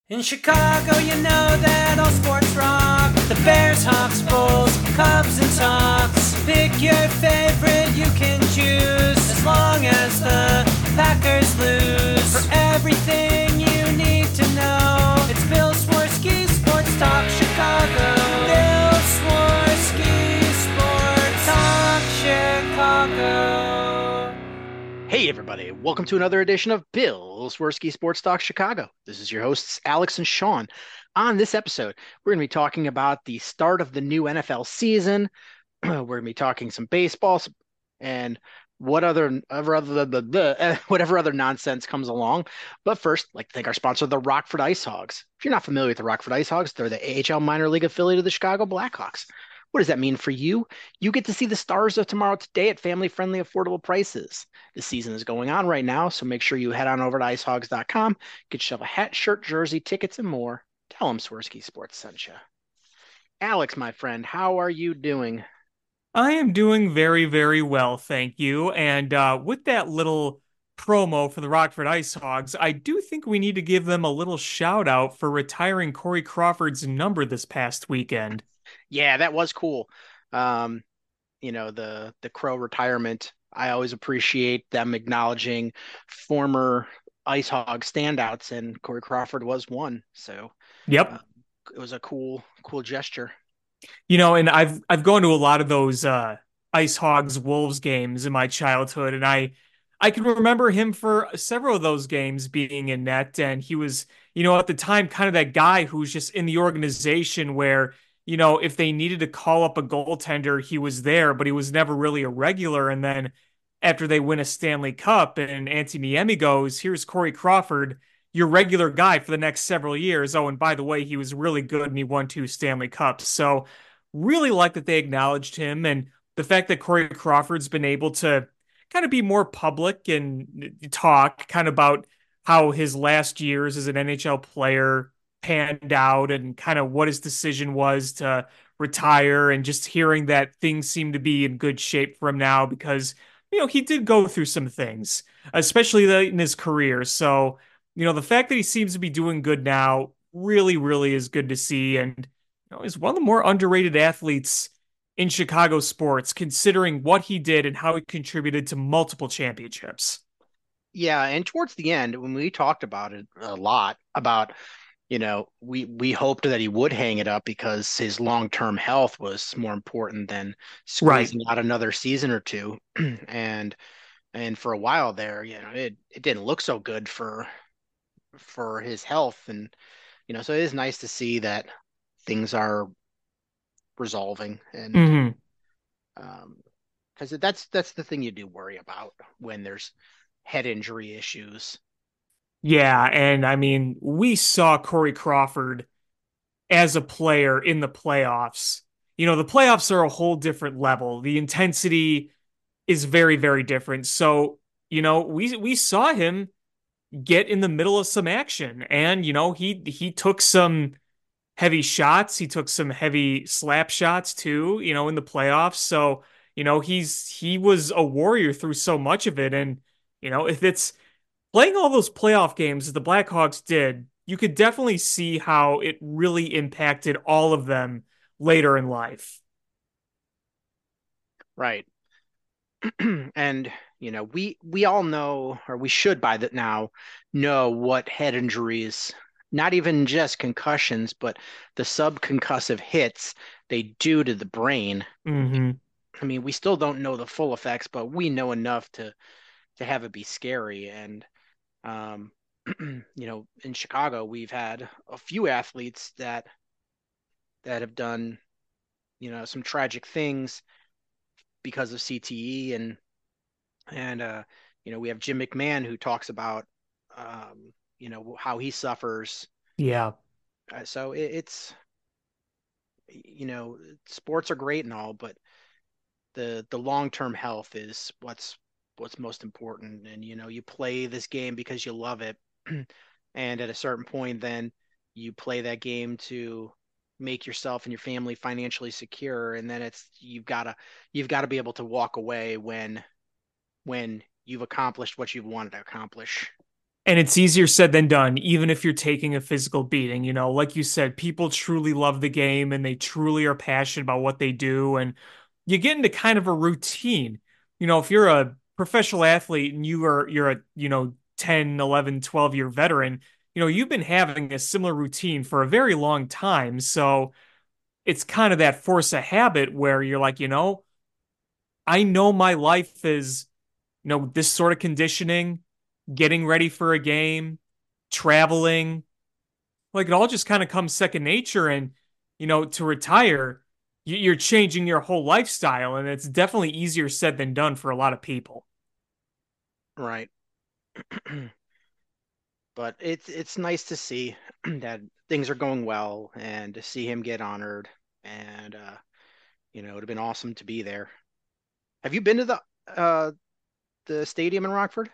In Chicago, you know that all sports rock. The Bears, Hawks, Bulls, Cubs, and Sox. Pick your favorite, you can choose. As long as the Packers lose. For everything you need to know, it's Bill Swirsky Sports Talk Chicago. Bill Swirsky Sports Talk Chicago. Hey, everybody. Welcome to another edition of Bill Swirsky Sports Talk Chicago. This is your hosts, Alex and Sean. On this episode, we're going to be talking about the start of the new NFL season. We're going to be talking some baseball and whatever other nonsense comes along. But first, I'd like to thank our sponsor, the Rockford Ice Hogs. If you're not familiar with the Rockford Ice Hogs, they're the AHL minor league affiliate of the Chicago Blackhawks. What does that mean for you? You get to see the stars of tomorrow today at family-friendly, affordable prices. The season is going on right now, so make sure you head on over to icehogs.com, get yourself a hat, shirt, jersey, tickets, and more. Tell them Swirsky Sports sent you. Alex, my friend, how are you doing? I am doing very, very well, thank you. And with that little promo for the Rockford Ice Hogs, I do think we need to give them a little shout out for retiring Corey Crawford's number this past weekend. Yeah, that was cool. Um, the Crow retirement. I always appreciate them acknowledging former Ice Hog standouts, and Corey Crawford was one. So uh, Yep. it was a cool gesture. And I've gone to a lot of those Ice Hogs Wolves games in my childhood, and I can remember him for several of those games being in net, and he was, at the time kind of that guy who was just in the organization where, if they needed to call up a goaltender, he was there, but he was never really a regular. And then after they win a Stanley Cup and Antti Niemi goes, here's Corey Crawford, your regular guy for the next several years. Oh, and by the way, he was really good and he won two Stanley Cups. So really like that they acknowledged him, and the fact that Corey Crawford's been able to kind of be more public and talk kind of about how his last years as an NHL player panned out and kind of what his decision was to retire, and just hearing that things seem to be in good shape for him now because he did go through some things, especially in his career. So the fact that he seems to be doing good now really, really is good to see, and is one of the more underrated athletes in Chicago sports, considering what he did and how he contributed to multiple championships. Yeah, and towards the end, when we talked about it a lot, about we hoped that he would hang it up because his long-term health was more important than Right. squeezing out another season or two. And and for a while there, it didn't look so good for his health. And so it is nice to see that things are resolving. And Hmm. because that's the thing you do worry about when there's head injury issues. Yeah, and I mean, we saw Corey Crawford as a player in the playoffs. The playoffs are a whole different level. The intensity is very, very different. So, we saw him get in the middle of some action, and he took some heavy shots. He took some heavy slap shots too, in the playoffs. So, he was a warrior through so much of it. And, if it's playing all those playoff games that the Blackhawks did, you could definitely see how it really impacted all of them later in life. Right. And we all know, or we should by that now know what head injuries, not even just concussions, but the subconcussive hits they do to the brain. Hmm. I mean, we still don't know the full effects, but we know enough to have it be scary. And um, in Chicago, we've had a few athletes that have done some tragic things because of CTE. And we have Jim McMahon who talks about how he suffers. Yeah. So it's you know sports are great and all, but the long-term health is what's most important. And you play this game because you love it, and at a certain point, then you play that game to make yourself and your family financially secure. And then it's you've got to be able to walk away when you've accomplished what you've wanted to accomplish. And it's easier said than done, even if you're taking a physical beating. Like you said, people truly love the game and they truly are passionate about what they do. And you get into kind of a routine. If you're a professional athlete and you're a, 10, 11, 12-year veteran, you've been having a similar routine for a very long time. So it's kind of that force of habit where you're like, I know my life is, this sort of conditioning, getting ready for a game, traveling, like it all just kind of comes second nature. And, to retire, you're changing your whole lifestyle. And it's definitely easier said than done for a lot of people. Right. But it's nice to see that things are going well and to see him get honored. And it'd have been awesome to be there. Have you been to the stadium in Rockford?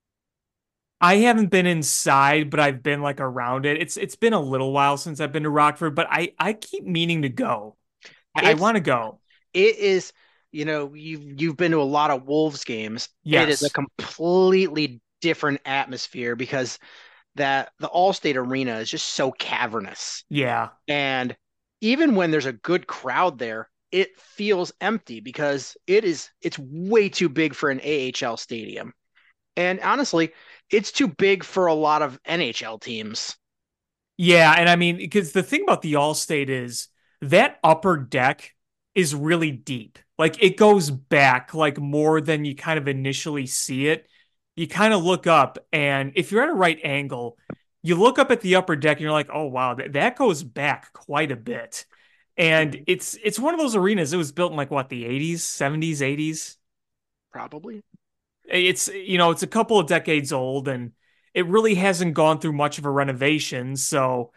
I haven't been inside, but I've been like around it. It's been a little while since I've been to Rockford, but I keep meaning to go. I It's want to go. it is, you've been to a lot of Wolves games. It is a Yes. completely different atmosphere because that the Allstate Arena is just so cavernous. Yeah. And even when there's a good crowd there, it feels empty because it's way too big for an AHL stadium. And honestly, it's too big for a lot of NHL teams. Yeah, and I mean, because the thing about the Allstate is that upper deck is really deep. Like it goes back like more than you kind of initially see it. You kind of look up, and if you're at a right angle, you look up at the upper deck and you're like, oh wow, that goes back quite a bit. And Mhm. it's one of those arenas. It was built in like what, the 80s, 70s, 80s. Probably. It's a couple of decades old and it really hasn't gone through much of a renovation. So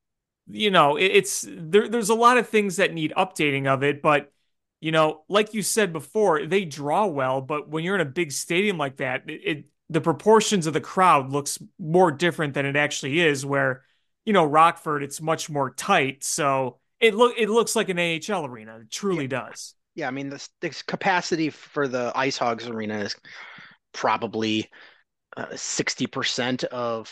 it's there's a lot of things that need updating of it, but like you said before, they draw well, but when you're in a big stadium like that, the proportions of the crowd looks more different than it actually is, where Rockford, it's much more tight, so it looks like an AHL arena. It Yeah. truly does. Yeah, I mean the capacity for the Ice Hogs arena is probably 60%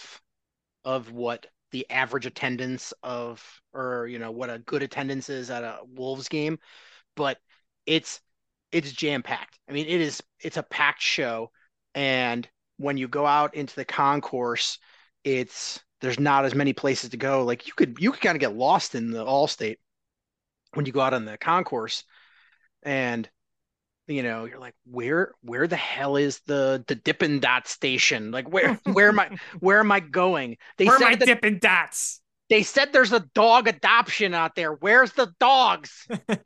of what the average attendance of or what a good attendance is at a Wolves game, but it's it's jam packed. I mean, it's a packed show, and when you go out into the concourse, it's there's not as many places to go. Like you could kind of get lost in the Allstate when you go out on the concourse, and you're like, where the hell is the Dippin' Dot station? Like where am I going? They Where are my said that Dippin' Dots? they said there's a dog adoption out there. Where's the dogs?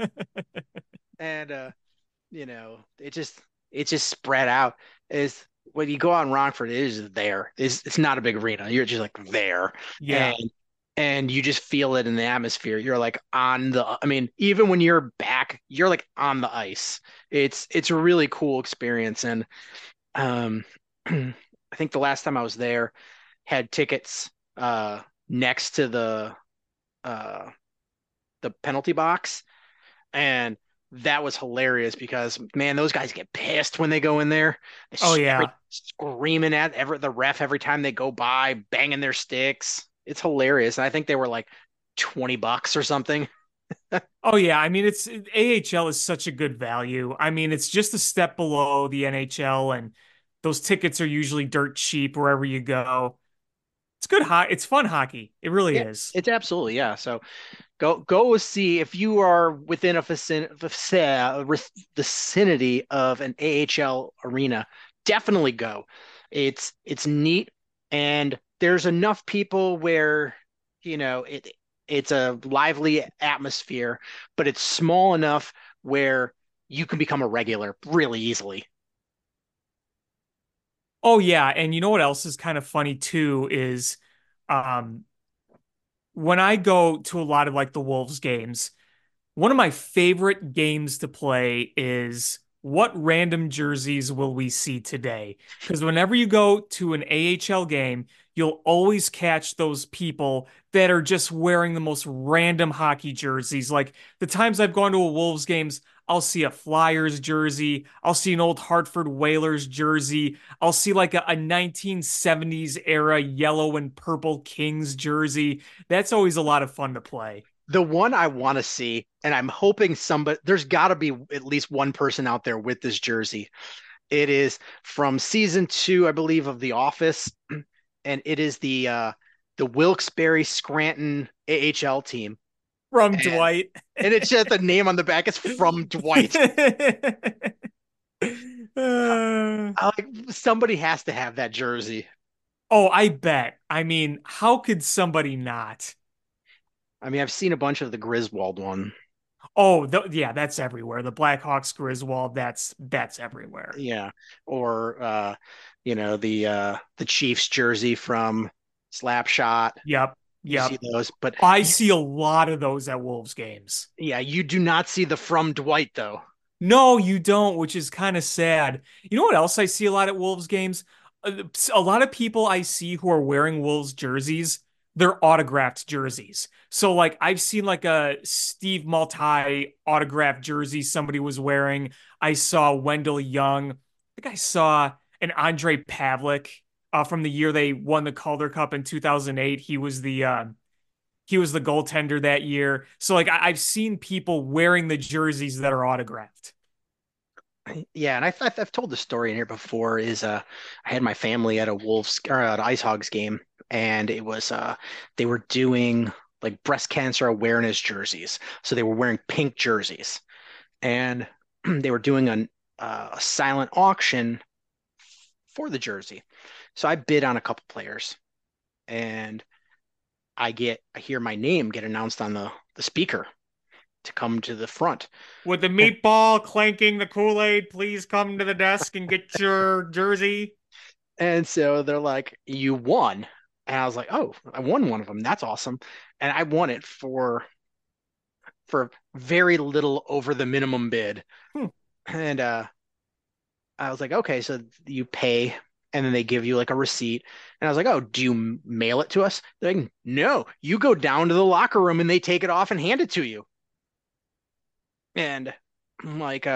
And it just spread out. Is when you go on Rockford, it is there. It's not a big arena. You're just like there. And Yeah. and you just feel it in the atmosphere. You're like I mean, even when you're back, you're like on the ice. It's a really cool experience. And um I think the last time I was there had tickets next to uh the penalty box, and that was hilarious because man, those guys get pissed when they go in there. Oh Every yeah. screaming at the ref every time they go by, banging their sticks. It's hilarious. And I think they were like $20 or something. Oh yeah, I mean it's AHL is such a good value. I mean it's just a step below the NHL, and those tickets are usually dirt cheap wherever you go. It's good it's fun hockey. It really Yeah, is. it's absolutely, yeah. So go see if you are within a vicinity of an AHL arena. Definitely go. It's neat, and there's enough people where it's a lively atmosphere, but it's small enough where you can become a regular really easily. Oh yeah, and you know what else is kind of funny too is um when I go to a lot of like the Wolves games, one of my favorite games to play is what random jerseys will we see today? Because whenever you go to an AHL game, you'll always catch those people that are just wearing the most random hockey jerseys. Like the times I've gone to a Wolves games, I'll see a Flyers jersey, I'll see an old Hartford Whalers jersey, I'll see like a 1970s era yellow and purple Kings jersey. That's always a lot of fun to play. The one I want to see, and I'm hoping somebody, there's got to be at least one person out there with this jersey. It is from season 2, I believe, of The Office, and it is the Wilkes-Barre Scranton AHL team, From and Dwight. and it's just the name on the back is from Dwight. Like somebody has to have that jersey. Oh, I bet. I mean, how could somebody not? I mean, I've seen a bunch of the Griswold one. Oh, yeah, that's everywhere. The Blackhawks Griswold, that's everywhere. Yeah, or the Chiefs jersey from Slapshot. Yep, You yep. see those, but I see a lot of those at Wolves games. yeah, you do not see the from Dwight though. No, you don't, which is kind of sad. You know what else I see a lot at Wolves games? A lot of people I see who are wearing Wolves jerseys, they're autographed jerseys. So like I've seen like a Steve Maltai autographed jersey somebody was wearing. I saw Wendell Young. I think I saw an Andre Pavlik from the year they won the Calder Cup in 2008. He was the goaltender that year. So like I've seen people wearing the jerseys that are autographed. Yeah, and I've told the story in here before. I had my family at a Wolves or an Ice Hogs game, and it was they were doing like breast cancer awareness jerseys, so they were wearing pink jerseys, and they were doing a silent auction for the jersey. So I bid on a couple players, and I hear my name get announced on the speaker to come to the front. With the meatball clanking the Kool-Aid, please come to the desk and get your jersey. And so they're like, "You won." And I was like, "Oh, I won one of them. That's awesome." And I won it for very little over the minimum bid. Hmm. And I was like, "Okay, so you pay and then they give you like a receipt." And I was like, "Oh, do you mail it to us?" They're like, "No, you go down to the locker room and they take it off and hand it to you." And I'm like,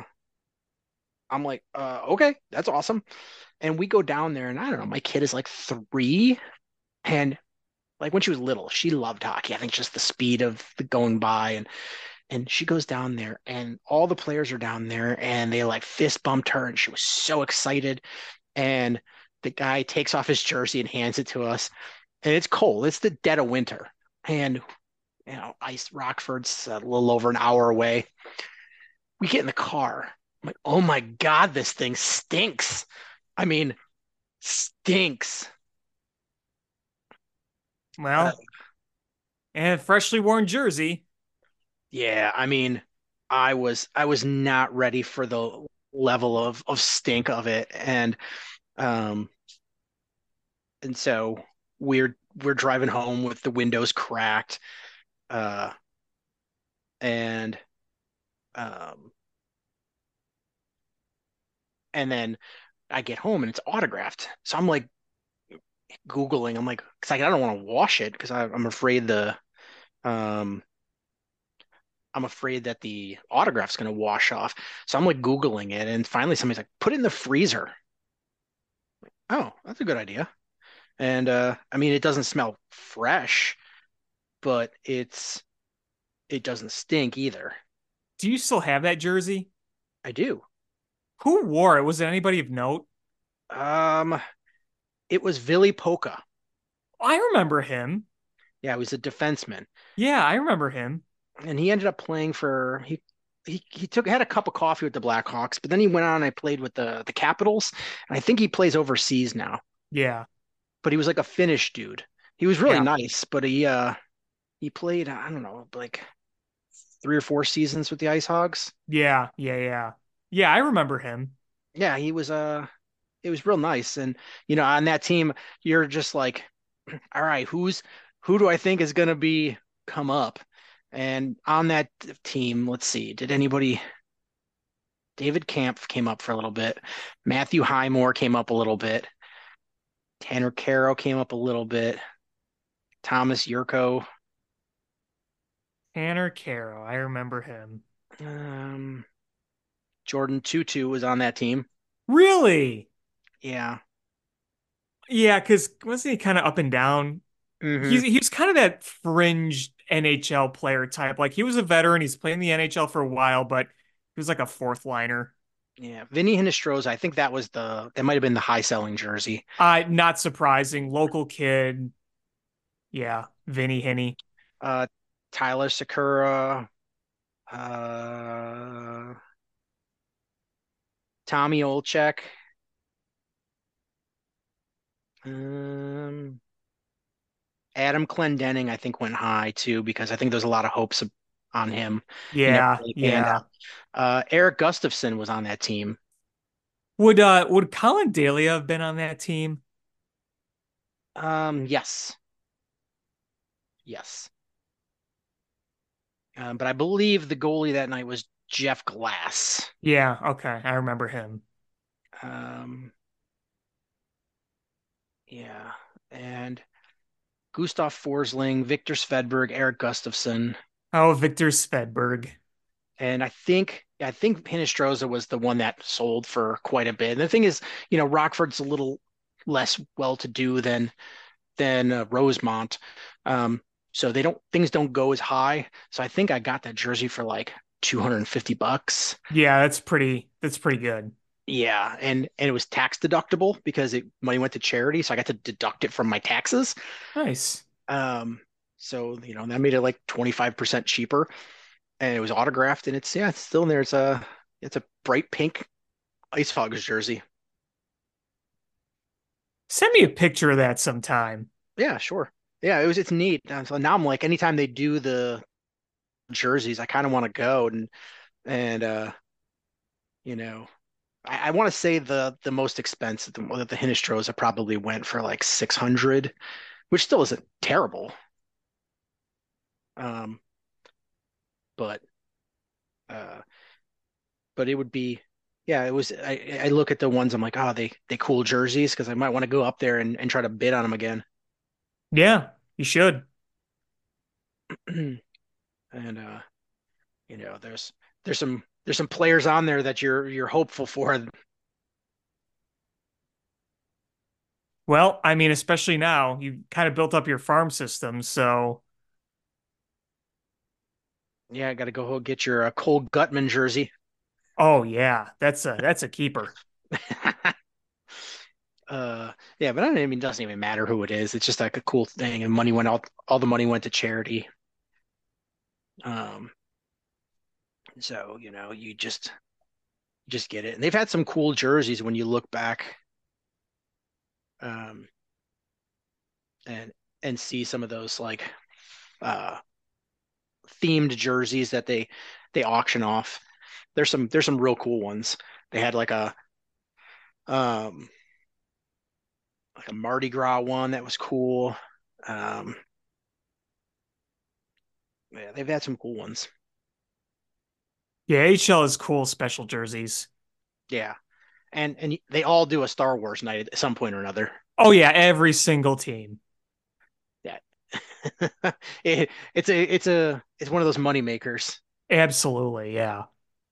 okay, that's awesome. And we go down there, and I don't know, my kid is like 3, and like when she was little, she loved hockey. I think just the speed of the going by, and she goes down there, and all the players are down there, and they like fist bumped her, and she was so excited. And the guy takes off his jersey and hands it to us, and it's cold. It's the dead of winter, and Ice Rockford's a little over an hour away. We get in the car. I'm like, oh my God, this thing stinks. I mean, stinks. Uh, Well, and freshly worn jersey. yeah, I mean, I was not ready for the level of stink of it. Um and so we're driving home with the windows cracked. Uh and um and then I get home and it's autographed. So I'm like Googling, I'm like, because I don't want to wash it because um I'm afraid that the autograph's going to wash off. So I'm like Googling it, and finally somebody's like, put it in the freezer. Oh, that's a good idea. And I mean, it doesn't smell fresh, but it doesn't stink either. Do you still have that jersey? I do. Who wore it? Was it anybody of note? Um, it was Vili Polka. I remember him. Yeah, he was a defenseman, Yeah, I remember him. and he ended up playing for he took had a cup of coffee with the Blackhawks, but then he went on and played with the Capitals, and I think he plays overseas now. Yeah, But he was like a Finnish dude. He was really yeah, nice, but he played, I don't know, like 3 or 4 seasons with the Ice Hogs. yeah, yeah, yeah. Yeah, I remember him. Yeah, he was it was real nice. And on that team, you're just like, all right, who do I think is gonna be come up? And on that team, let's see, did anybody David Camp came up for a little bit. Matthew Highmore came up a little bit. Tanner Caro came up a little bit. Thomas Yurko. Tanner Caro, I remember him. Um, Jordan Tutu was on that team. Really? Yeah. Yeah, because wasn't he kind of up and down? Hmm. He was kind of that fringe NHL player type. Like he was a veteran, he's played in the NHL for a while, but he was like a fourth liner. Yeah. Vinny Hinostroza, I think that might have been the high selling jersey. Not surprising, local kid. Yeah, Vinny Henny. Uh, Tyler Sakura, uh, Tommy Olczek. Um, Adam Clendenning, I think, went high too because I think there's a lot of hopes on him. He never Yeah, really panned yeah. out. Eric Gustafson was on that team. Would Colin Dalia have been on that team? Yes, yes. But I believe the goalie that night was Jeff Glass. Yeah, okay. I remember him. Um, yeah, and Gustav Forsling, Victor Svedberg, Eric Gustafson, Oh, Victor Svedberg. and I think Hinestroza was the one that sold for quite a bit. And the thing is, Rockford's a little less well-to-do than Rosemont, so things don't go as high. So I think I got that jersey for like $250. Yeah, that's pretty good. Yeah, and it was tax deductible because money went to charity, so I got to deduct it from my taxes. Nice. Um, so that made it like 25% cheaper, and it was autographed, and it's still in there. It's a bright pink Ice Hogs jersey. Send me a picture of that sometime. Yeah, sure. Yeah, it's neat. So now I'm like, anytime they do the jerseys, I kind of want to go and you know, I want to say the most expensive, the Hinestrosa probably went for like 600, which still isn't terrible. Um, but uh, but it would be, yeah, it was. I look at the ones, I'm like, oh, they cool jerseys because I might want to go up there and try to bid on them again. Yeah, you should. And there's some players on there that you're hopeful for. Well, I mean, especially now, you kind of built up your farm system, so Yeah, I got to go get your Cole Gutman jersey. oh yeah, that's a keeper. Yeah, but I mean, it doesn't even matter who it is. It's just like a cool thing, and all the money went to charity. Um, so you just get it. And they've had some cool jerseys when you look back, um, and see some of those like uh themed jerseys that they auction off. There's some real cool ones. They had um like a Mardi Gras one that was cool. Um, yeah, they've had some cool ones. Yeah, HL is cool special jerseys. Yeah, and they all do a Star Wars night at some point or another. Oh yeah, every single team. Yeah, it's one of those money makers. Absolutely, yeah.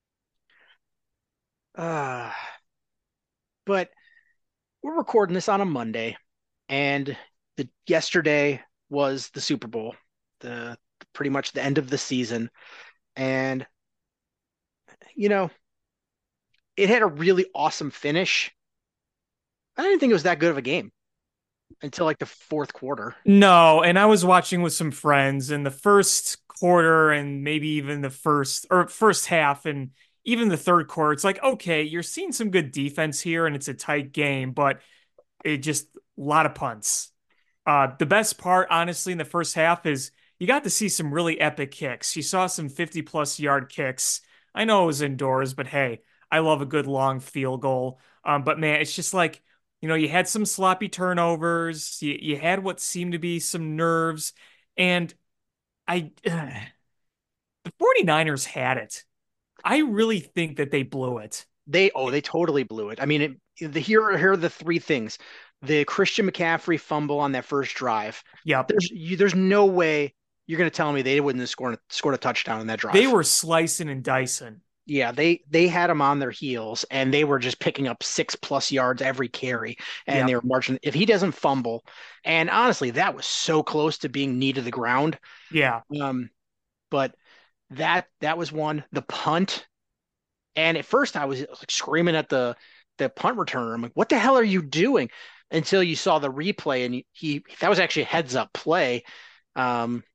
Uh, but we're recording this on a Monday, and yesterday was the Super Bowl, the pretty much the end of the season, and you know it had a really awesome finish. I didn't think it was that good of a game until like the fourth quarter. No, and I was watching with some friends in the first quarter and maybe even the first half and even the third quarter. It's like, okay, you're seeing some good defense here and it's a tight game, but it just a lot of punts. The best part, honestly, in the first half is you got to see some really epic kicks. You saw some 50 plus yard kicks. I know it was indoors, but hey, I love a good long field goal. But man, it's just like, you had some sloppy turnovers. You had what seemed to be some nerves. And the 49ers had it. I really think that they blew it. They totally blew it. I mean, here are the three things. The Christian McCaffrey fumble on that first drive. Yep. There's no way you're going to tell me they wouldn't have scored a touchdown in that They drive. were slicing and dicing. Yeah, they had them on their heels and they were just picking up 6+ yards every carry and they Yep. were marching. If he doesn't fumble, and honestly, that was so close to being knee to the ground. Yeah. Um, but that was one. The punt, and at first I was like screaming at the punt returner. I'm like, what the hell are you doing? Until you saw the replay and he that was actually a heads up play um,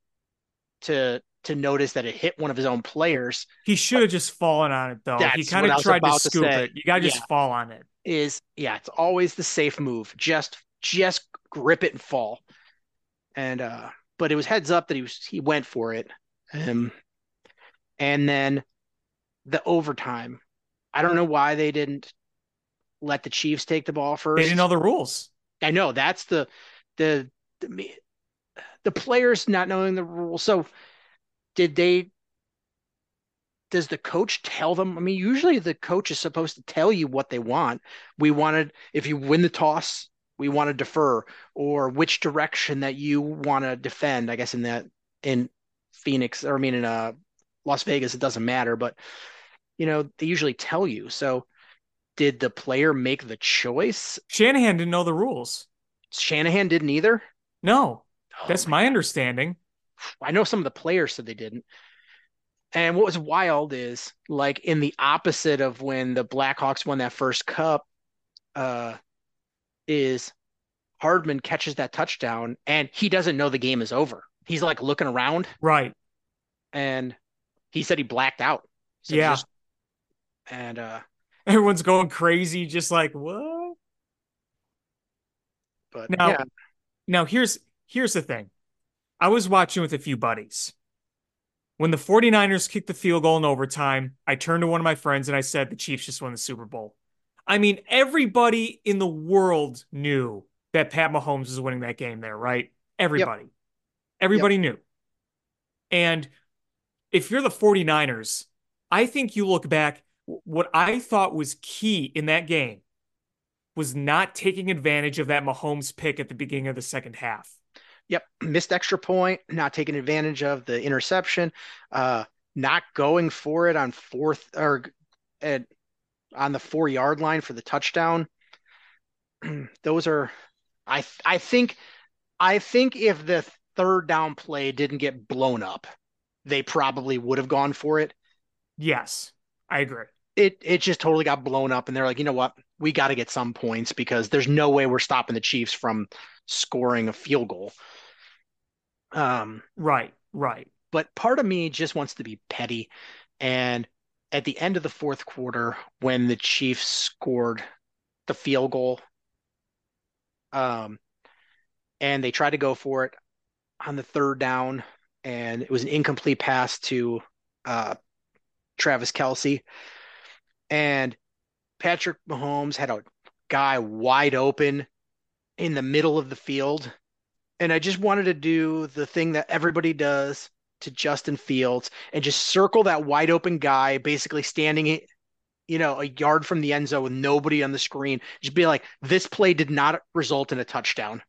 to notice that it hit one of his own players. He should But have just fallen on it though. He that's kind what of I was tried to about to scoop say. it. You gotta Yeah, just fall on it. it's always the safe move. Just grip it and fall. And but it was heads up that he went for it. Um, and then the overtime. I don't know why they didn't let the Chiefs take the ball They didn't know first. the rules. I know that's the the, the players not knowing the rules. So did they? Does the coach tell them? I mean, usually the coach is supposed to tell you what they want. We wanted, if you win the toss, we want to defer, or which direction that you want to defend. I guess in Phoenix, or I mean in Las Vegas, it doesn't matter, but they usually tell you. So did the player make the choice? Shanahan didn't know the rules. Shanahan didn't either. No, Oh that's my my God. understanding. I know some of the players said they didn't. And what was wild is like in the opposite of when the Blackhawks won that first cup, uh, is Hardman catches that touchdown and he doesn't know the game is over. He's like looking around Right. and he said he blacked out. He said he Yeah. just and Everyone's going crazy, just like, what? but Now, yeah, now here's the thing. I was watching with a few buddies. When the 49ers kicked the field goal in overtime, I turned to one of my friends and I said, the Chiefs just won the Super Bowl. I mean, everybody in the world knew that Pat Mahomes was winning that game there, right? yep, Everybody. yep, Everybody knew. And if you're the 49ers, I think you look back, what I thought was key in that game was not taking advantage of that Mahomes pick at the beginning of the second half. yep. Missed extra point, not taking advantage of the interception, uh, not going for it on fourth or at, on the 4 yard line for the touchdown. Those are I think if the third down play didn't get blown up, they probably would have gone for it. Yes, I agree. It just totally got blown up, and they're like, you know what? We got to get some points because there's no way we're stopping the Chiefs from scoring a field goal. Um, Right, right. but part of me just wants to be petty, and at the end of the fourth quarter, when the Chiefs scored the field goal, um, and they tried to go for it on the third down, and it was an incomplete pass to uh, Travis Kelce. And Patrick Mahomes had a guy wide open in the middle of the field. And I just wanted to do the thing that everybody does to Justin Fields and just circle that wide open guy, basically standing, a yard from the end zone with nobody on the screen. Just be like, this play did not result in a touchdown.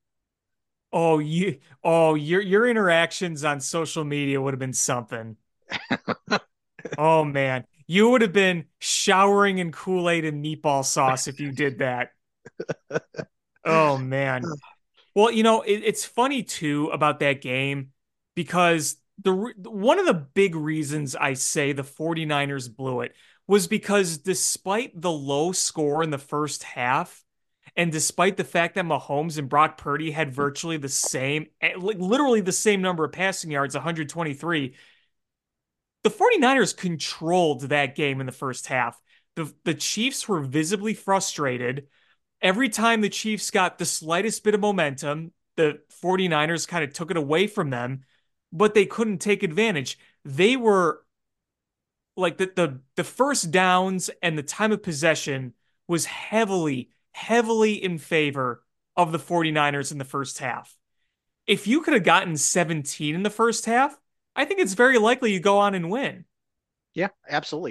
Your interactions on social media would have been something. Oh man, you would have been showering in Kool-Aid and meatball sauce if you did that. Oh man. Well, it's funny too about that game because one of the big reasons I say the 49ers blew it was because despite the low score in the first half, and despite the fact that Mahomes and Brock Purdy had virtually the same, like literally the same number of passing yards, 123, the 49ers controlled that game in the first half. The Chiefs were visibly frustrated. Every time the Chiefs got the slightest bit of momentum, the 49ers kind of took it away from them, but they couldn't take advantage. They were like the first downs and the time of possession was heavily in favor of the 49ers in the first half. If you could have gotten 17 in the first half, I think it's very likely you go on and win. Yeah, absolutely.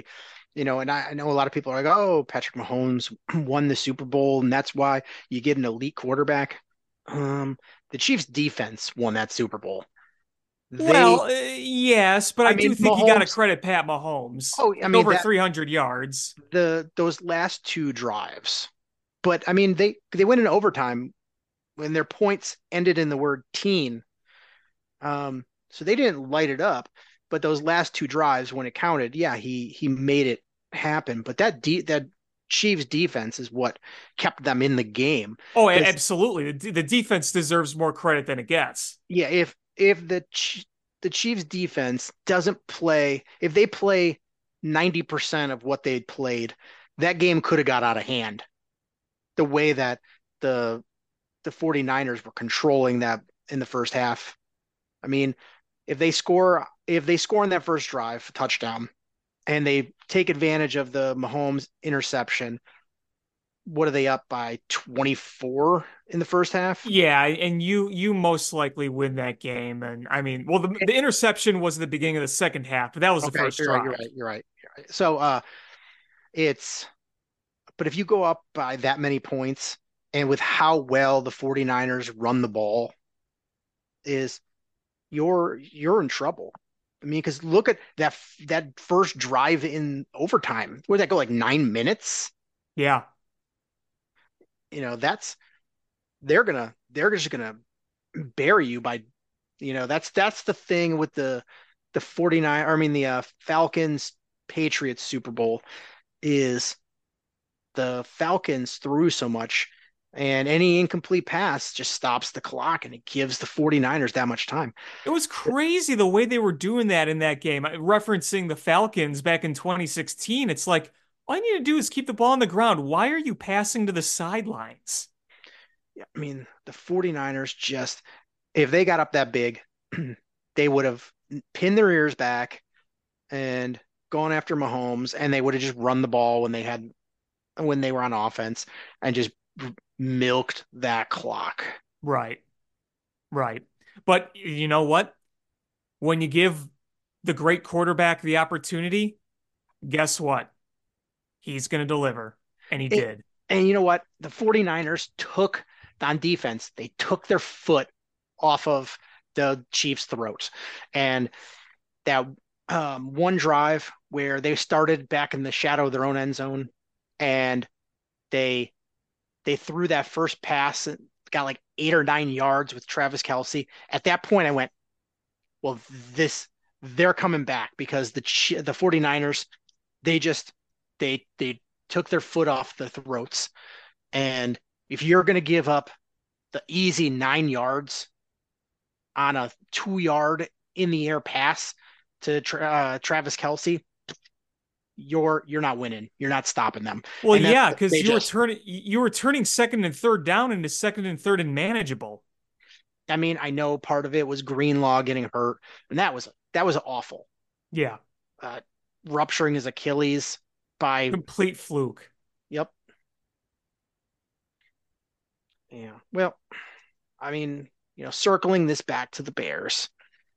And I know a lot of people are like, oh, Patrick Mahomes won the Super Bowl, and that's why you get an elite quarterback. Um, the Chiefs defense won that Super Bowl. Well, They, yes, but I I do mean, think you got to Mahomes. credit Pat Mahomes Oh, I with mean over that 300 yards. those last two drives, but I mean they went in overtime when their points ended in the word teen. So they didn't light it up, but those last two drives when it counted, yeah, he made it happen. But that Chiefs defense is what kept them in the game. Oh, Because absolutely. The defense deserves more credit than it gets. yeah, if the Chiefs defense doesn't play, if they play 90% of what they played, that game could have got out of hand. The way that the the 49ers were controlling that in the first half. I mean, if they score on that first drive, touchdown, and they take advantage of the Mahomes interception, what are they up by 24 in the first half? Yeah, and you most likely win that game. And I mean, well, the interception was the beginning of the second half, but that was the Okay, first you're right, you're drive. right, you're right. You're right. So it's but if you go up by that many points and with how well the 49ers run the ball is you're in trouble. I mean, because look at that first drive in overtime. Where'd that go? Like 9 minutes? Yeah. That's they're just gonna bury you by that's the thing with the 49 I mean the Falcons Patriots Super Bowl is the Falcons threw so much and any incomplete pass just stops the clock and it gives the 49ers that much time. It was crazy the way they were doing that in that game. Referencing the Falcons back in 2016, it's like all you need to do is keep the ball on the ground. Why are you passing to the sidelines? I mean, the 49ers just, if they got up that big, they would have pinned their ears back and gone after Mahomes, and they would have just run the ball when they were on offense and just milked that clock. Right, right. But you know what? When you give the great quarterback the opportunity, guess what? He's going to deliver. And he And, did. and you know what? The 49ers took on defense, they took their foot off of the Chiefs' throats. And that one drive where they started back in the shadow of their own end zone and they they threw that first pass and got like 8 or 9 yards with Travis Kelce. At that point, I went, well, this they're coming back because the 49ers they just they took their foot off the throats. And if you're going to give up the easy 9 yards on a 2 yard in the air pass to Travis Kelce, you're not winning. You're not stopping them. Well, And that's yeah, because they just. you were turning second and third down into second and third and manageable. I mean, I know part of it was Greenlaw getting hurt, and that was awful. Yeah, Uh, Rupturing his Achilles by. complete fluke. Yep. Yeah. Well, I mean, circling this back to the Bears.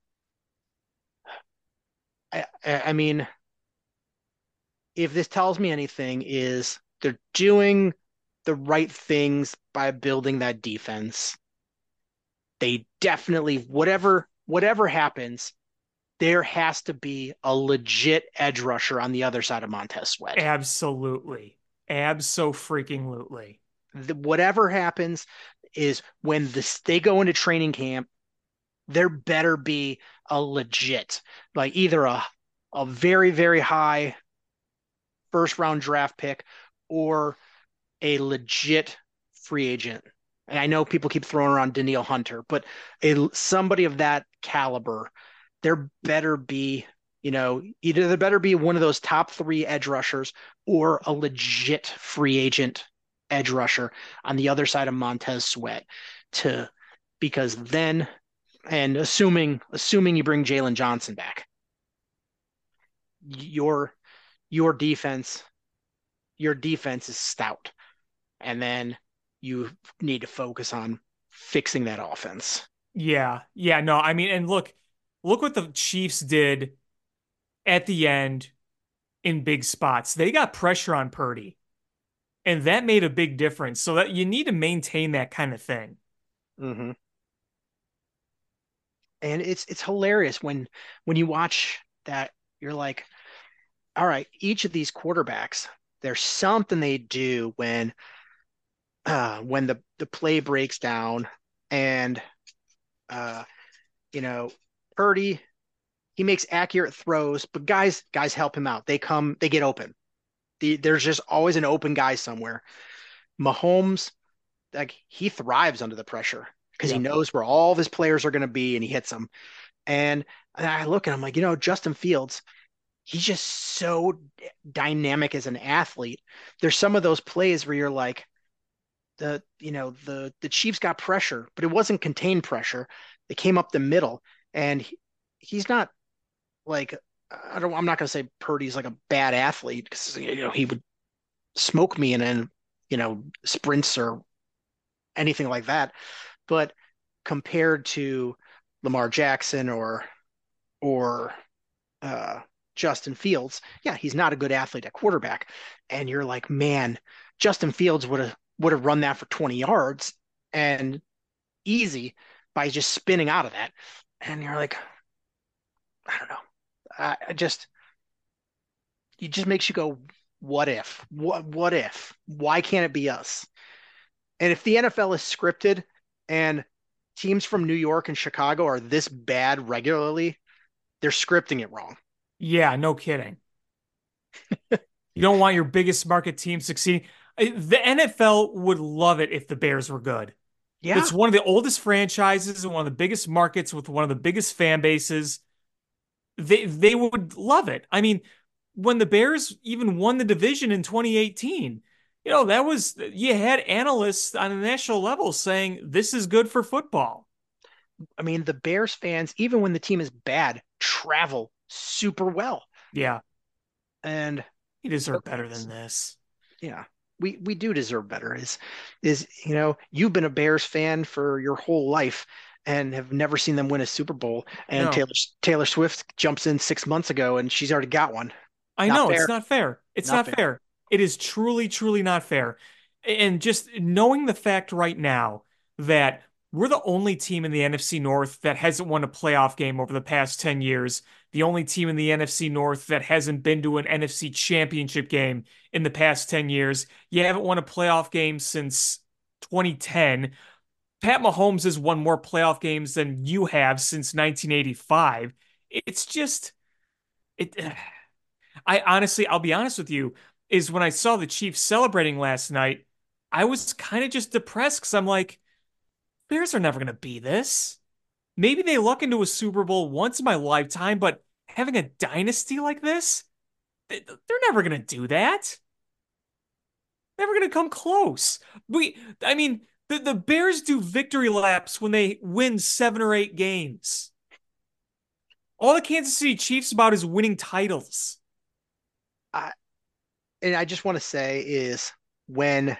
I mean, if this tells me anything, is they're doing the right things by building that defense. They definitely, whatever happens, there has to be a legit edge rusher on the other side of Montez Sweat. Absolutely. Abso-freaking-lutely. Whatever happens is when they go into training camp, there better be a legit, like either a very, very high first round draft pick or a legit free agent. And I know people keep throwing around Danielle Hunter, but somebody of that caliber, there better be, either there better be one of those top three edge rushers or a legit free agent edge rusher on the other side of Montez Sweat to because then and assuming you bring Jalen Johnson back, your your defense your defense is stout, and then you need to focus on fixing that offense. Yeah. Yeah, no, I mean, and look what the Chiefs did at the end in big spots. They got pressure on Purdy, and that made a big difference. So that you need to maintain that kind of thing. Hmm. And it's hilarious when you watch that, you're like, all right, each of these quarterbacks, there's something they do when the play breaks down and uh you know, Purdy, he makes accurate throws, but guys help him out. They get open. There's just always an open guy somewhere. Mahomes, like he thrives under the pressure because he Yep. knows where all of his players are going to be and he hits them. And I look at him like, Justin Fields, he's just so dynamic as an athlete. There's some of those plays where you're like, the Chiefs got pressure, but it wasn't contained pressure. They came up the middle, and he's not like I'm not going to say Purdy's like a bad athlete because he would smoke me in sprints or anything like that. But compared to Lamar Jackson or uh, Justin Fields, yeah, he's not a good athlete at quarterback. And you're like, man, Justin Fields would have run that for 20 yards and easy by just spinning out of that. And you're like, I don't know. I just it just makes you go, what if? What if? Why can't it be us? And if the NFL is scripted and teams from New York and Chicago are this bad regularly, they're scripting it wrong. Yeah, no kidding. You don't want your biggest market team succeeding. The NFL would love it if the Bears were good. Yeah. It's one of the oldest franchises and one of the biggest markets with one of the biggest fan bases. They would love it. I mean, when the Bears even won the division in 2018, that was you had analysts on a national level saying this is good for football. I mean, the Bears fans, even when the team is bad, travel super well. Yeah, And he deserved better than this. yeah, we do deserve better. Is you've been a Bears fan for your whole life and have never seen them win a Super Bowl. And No, Taylor Swift jumps in 6 months ago and she's already got one. I Not know it's fair. not fair. It's Not not fair. fair. It is truly, truly not fair. And just knowing the fact right now that we're the only team in the NFC North that hasn't won a playoff game over the past 10 years, the only team in the NFC North that hasn't been to an NFC championship game in the past 10 years. You haven't won a playoff game since 2010. Pat Mahomes has won more playoff games than you have since 1985. It's just it I honestly, I'll be honest with you, is when I saw the Chiefs celebrating last night, I was kind of just depressed because I'm like, Bears are never going to be this. Maybe they luck into a Super Bowl once in my lifetime, but having a dynasty like this, they're never going to do that. Never going to come close. I mean, the Bears do victory laps when they win 7 or 8 games. All the Kansas City Chiefs about is winning titles. I, and I just want to say is when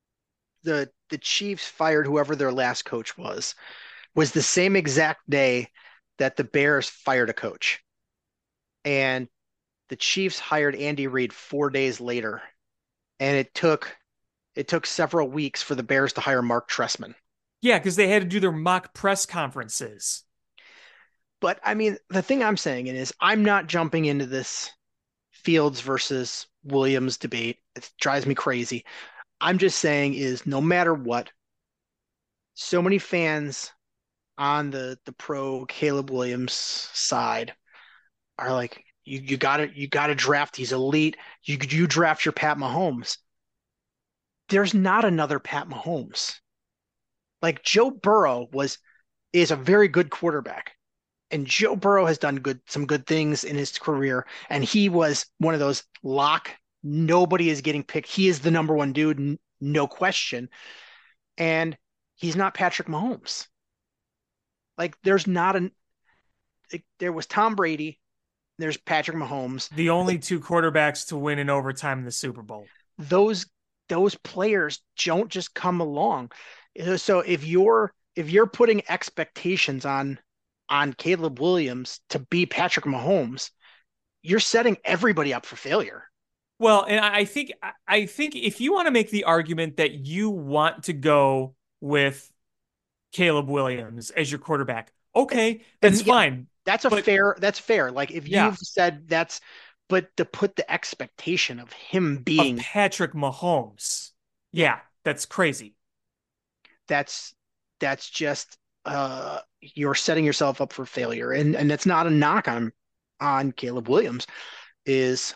the Chiefs fired whoever their last coach was the same exact day that the Bears fired a coach. And the Chiefs hired Andy Reid 4 days later. And it took several weeks for the Bears to hire Mark Trestman. Yeah, because they had to do their mock press conferences. But I mean, the thing I'm saying is I'm not jumping into this Fields versus Williams debate. It drives me crazy. I'm just saying is no matter what, so many fans on the pro Caleb Williams side are like, you gotta draft. He's elite. You draft your Pat Mahomes. There's not another Pat Mahomes. Like Joe Burrow is a very good quarterback. And Joe Burrow has done some good things in his career. And he was one of those lock, nobody is getting picked. He is the number one dude, no question. And he's not Patrick Mahomes. Like there's not an like, there was Tom Brady, there's Patrick Mahomes. The only two quarterbacks to win in overtime in the Super Bowl. Those those players don't just come along. So if you're putting expectations on Caleb Williams to be Patrick Mahomes, you're setting everybody up for failure. Well, and I think if you want to make the argument that you want to go with Caleb Williams as your quarterback, okay, that's And yeah, fine. But that's fair. Like if yeah, you've said that's, but to put the expectation of him of being, Patrick Mahomes, yeah, yeah, that's crazy. that's that's just you're setting yourself up for failure. And that's not a knock on Caleb Williams. Is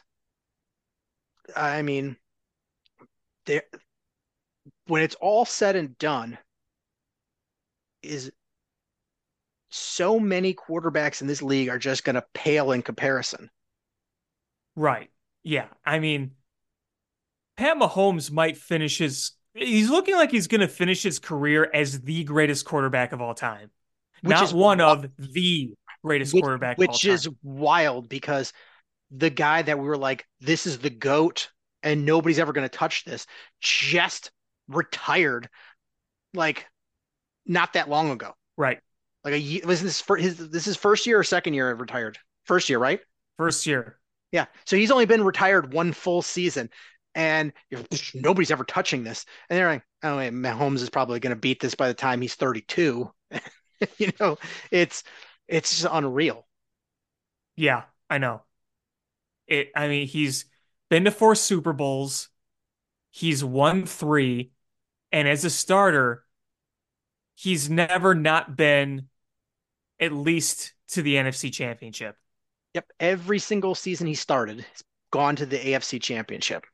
I mean, there when it's all said and done, is so many quarterbacks in this league are just going to pale in comparison. Right. Yeah. I mean, Pat Mahomes might finish his, he's looking like he's going to finish his career as the greatest quarterback of all time, which not is one of the greatest which quarterback of all which time. is wild because the guy that we were like, this is the GOAT and nobody's ever going to touch this, just retired like not that long ago. Right. Like a year, was this for his this is first year or second year of retired? First year, right? First year. Yeah. So he's only been retired one full season, and nobody's ever touching this. And they're like, oh, wait, Mahomes is probably going to beat this by the time he's 32. You know, it's it's just unreal. Yeah, I know. I mean, he's been to four Super Bowls. He's won three. And as a starter, he's never not been at least to the NFC Championship. Yep. Every single season he started, he's gone to the AFC Championship.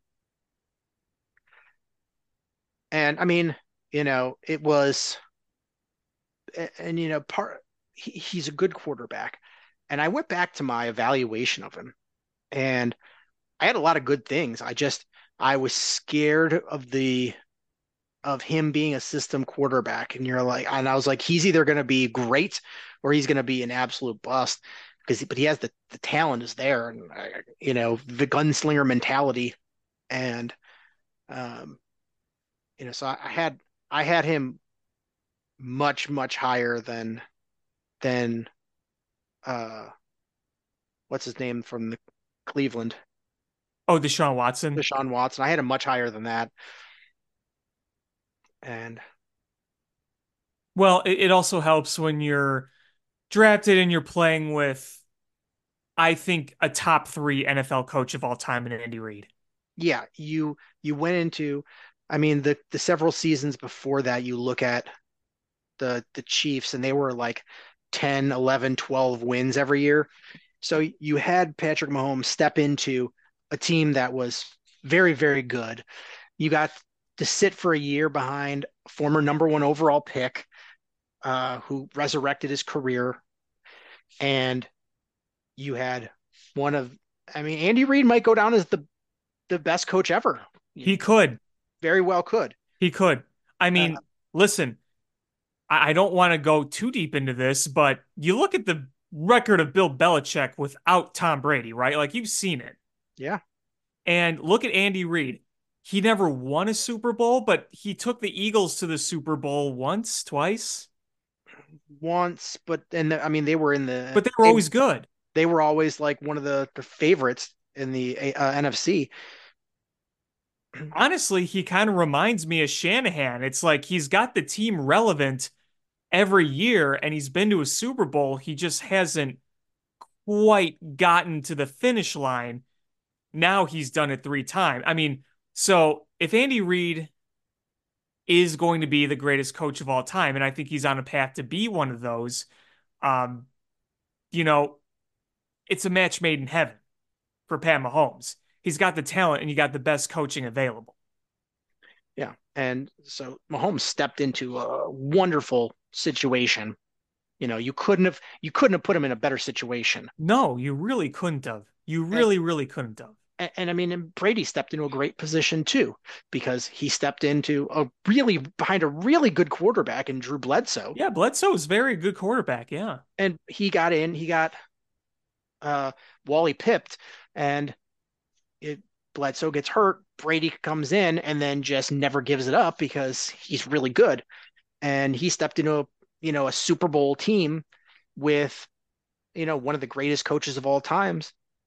And I mean, it was, and he's a good quarterback. And I went back to my evaluation of him, and I had a lot of good things. I was scared of him being a system quarterback, and I was like, he's either going to be great or he's going to be an absolute bust but he has the talent is there, and the gunslinger mentality, and um, so I had him much higher than uh what's his name from the Cleveland, Oh, Deshaun Watson. Deshaun Watson. I had him much higher than that, and Well, it also helps when you're drafted and you're playing with, I think, a top three NFL coach of all time in Andy Reid. yeah, you went into, I mean, the several seasons before that, you look at the Chiefs, and they were like 10, 11, 12 wins every year. So you had Patrick Mahomes step into a team that was very, very good. You got to sit for a year behind a former number one overall pick, who resurrected his career. And you had one of, I mean, Andy Reid might go down as the best coach ever. He could. Very well could. He could. I Uh, mean, listen, I don't want to go too deep into this, but you look at the record of Bill Belichick without Tom Brady, right? Like you've seen it. yeah, And look at Andy Reid. He never won a Super Bowl, but he took the Eagles to the Super Bowl once, twice. once, but and I mean, they were in the But they were always good. they were always like one of the favorites in the NFC. Honestly, he kind of reminds me of Shanahan. It's like he's got the team relevant every year and he's been to a Super Bowl. He just hasn't quite gotten to the finish line. Now he's done it three times. I mean, so if Andy Reid is going to be the greatest coach of all time, and I think he's on a path to be one of those, um, you know, it's a match made in heaven for Pat Mahomes. He's got the talent and you got the best coaching available. Yeah. And so Mahomes stepped into a wonderful situation. You couldn't have put him in a better situation. No, you really couldn't have. You And really couldn't have. and I mean, and Brady stepped into a great position too, because he stepped into a really behind a really good quarterback in Drew Bledsoe. Yeah, Bledsoe is very good quarterback. Yeah. And he got uh Wally pipped, and it Bledsoe gets hurt. Brady comes in and then just never gives it up because he's really good. And he stepped into a Super Bowl team with one of the greatest coaches of all times.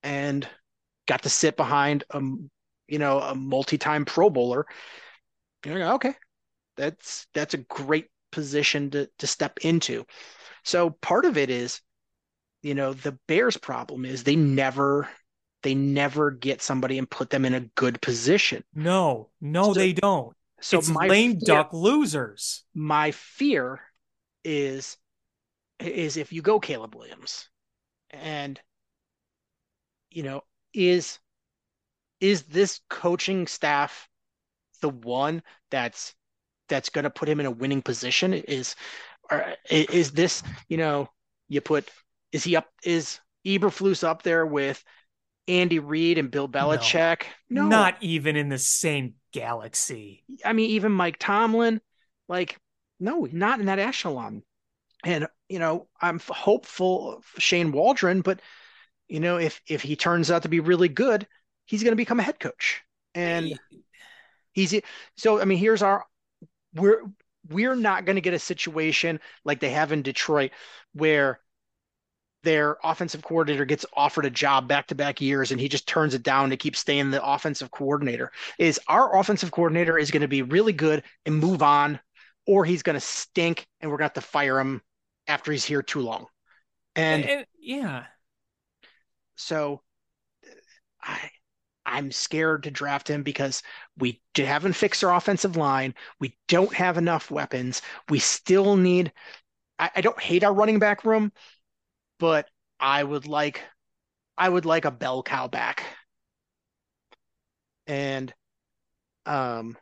and got to sit behind a multi-time Pro Bowler. You're like, okay, that's a great position to step into. So part of it is, the Bears' problem is they never get somebody and put them in a good position. No, no, So they don't. so It's lame duck losers. my fear is if you go Caleb Williams and you know is is this coaching staff the one that's going to put him in a winning position? Is this, you put is he up is Eberflus up there with Andy Reid and Bill No, Belichick? No. not even in the same galaxy. I mean, even Mike Tomlin, like, no, not in that echelon. And, I'm hopeful of Shane Waldron, but, if he turns out to be really good, he's going to become a head coach. And he's so, I mean, we're we're not going to get a situation like they have in Detroit where their offensive coordinator gets offered a job back-to-back years and he just turns it down to keep staying the offensive coordinator. Is our offensive coordinator is going to be really good and move on, or he's going to stink and we're going to have to fire him after he's here too long. And Yeah. so I I'm scared to draft him because we haven't fixed our offensive line. We don't have enough weapons. We still need. I don't hate our running back room, but I would like I would like a bell cow back. And um,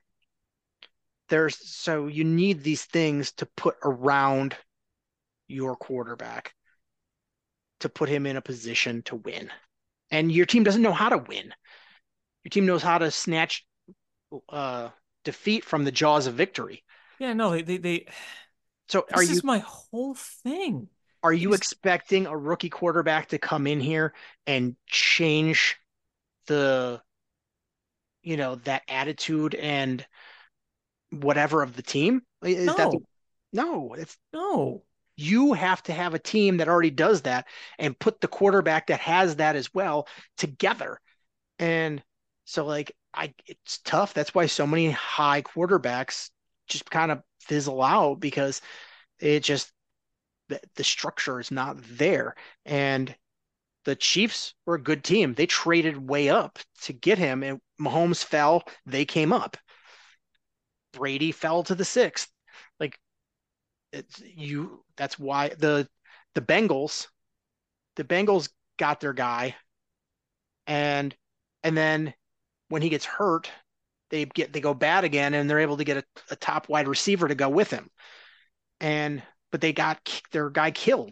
so you need these things to put around your quarterback to put him in a position to win. And your team doesn't know how to win. Your team knows how to snatch uh, defeat from the jaws of victory. Yeah, no, they So this is my whole thing. are you Is expecting a rookie quarterback to come in here and change the that attitude and whatever of the team? Is that no, no? It's no. you have to have a team that already does that and put the quarterback that has that as well together. And so it's tough. That's why so many high quarterbacks just kind of fizzle out because it just the structure is not there. And the Chiefs were a good team. They traded way up to get him, and Mahomes fell. They came up. Brady fell to the sixth. Like it's you. That's why the Bengals the Bengals got their guy, and then when he gets hurt, they go bad again, and they're able to get a top wide receiver to go with him. And but they got their guy killed.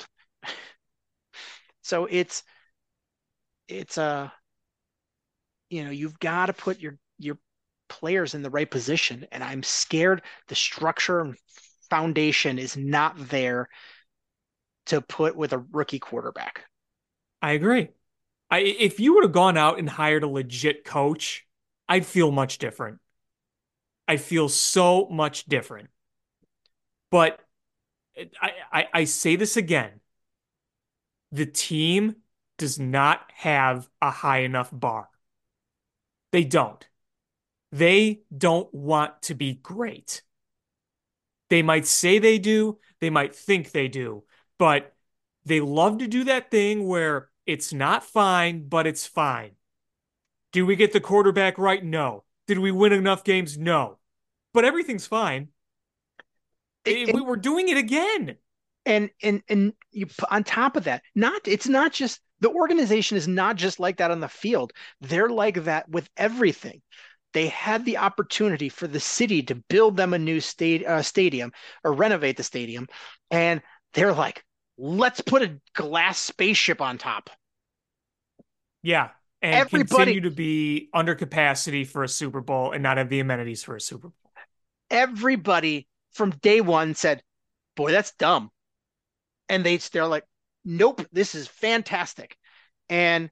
So it's you've got to put your players in the right position, and I'm scared the structure and foundation is not there to put with a rookie quarterback. I agree. If you would have gone out and hired a legit coach, I'd feel much different. I'd feel so much different. But I say this again. The team does not have a high enough bar. They don't. They don't want to be great. They might say they do, they might think they do, but they love to do that thing where it's not fine, but it's fine. Do we get the quarterback right? No. Did we win enough games? No. But everything's fine. We And were doing it again. and you on top of that, not it's not just the organization is not just like that on the field. They're like that with everything. They had the opportunity for the city to build them a new stadium or renovate the stadium, and they're like, let's put a glass spaceship on top. Yeah. And Everybody, continue to be under capacity for a Super Bowl and not have the amenities for a Super Bowl. everybody from day one said, "Boy, that's dumb," and they're like, "Nope, this is fantastic." And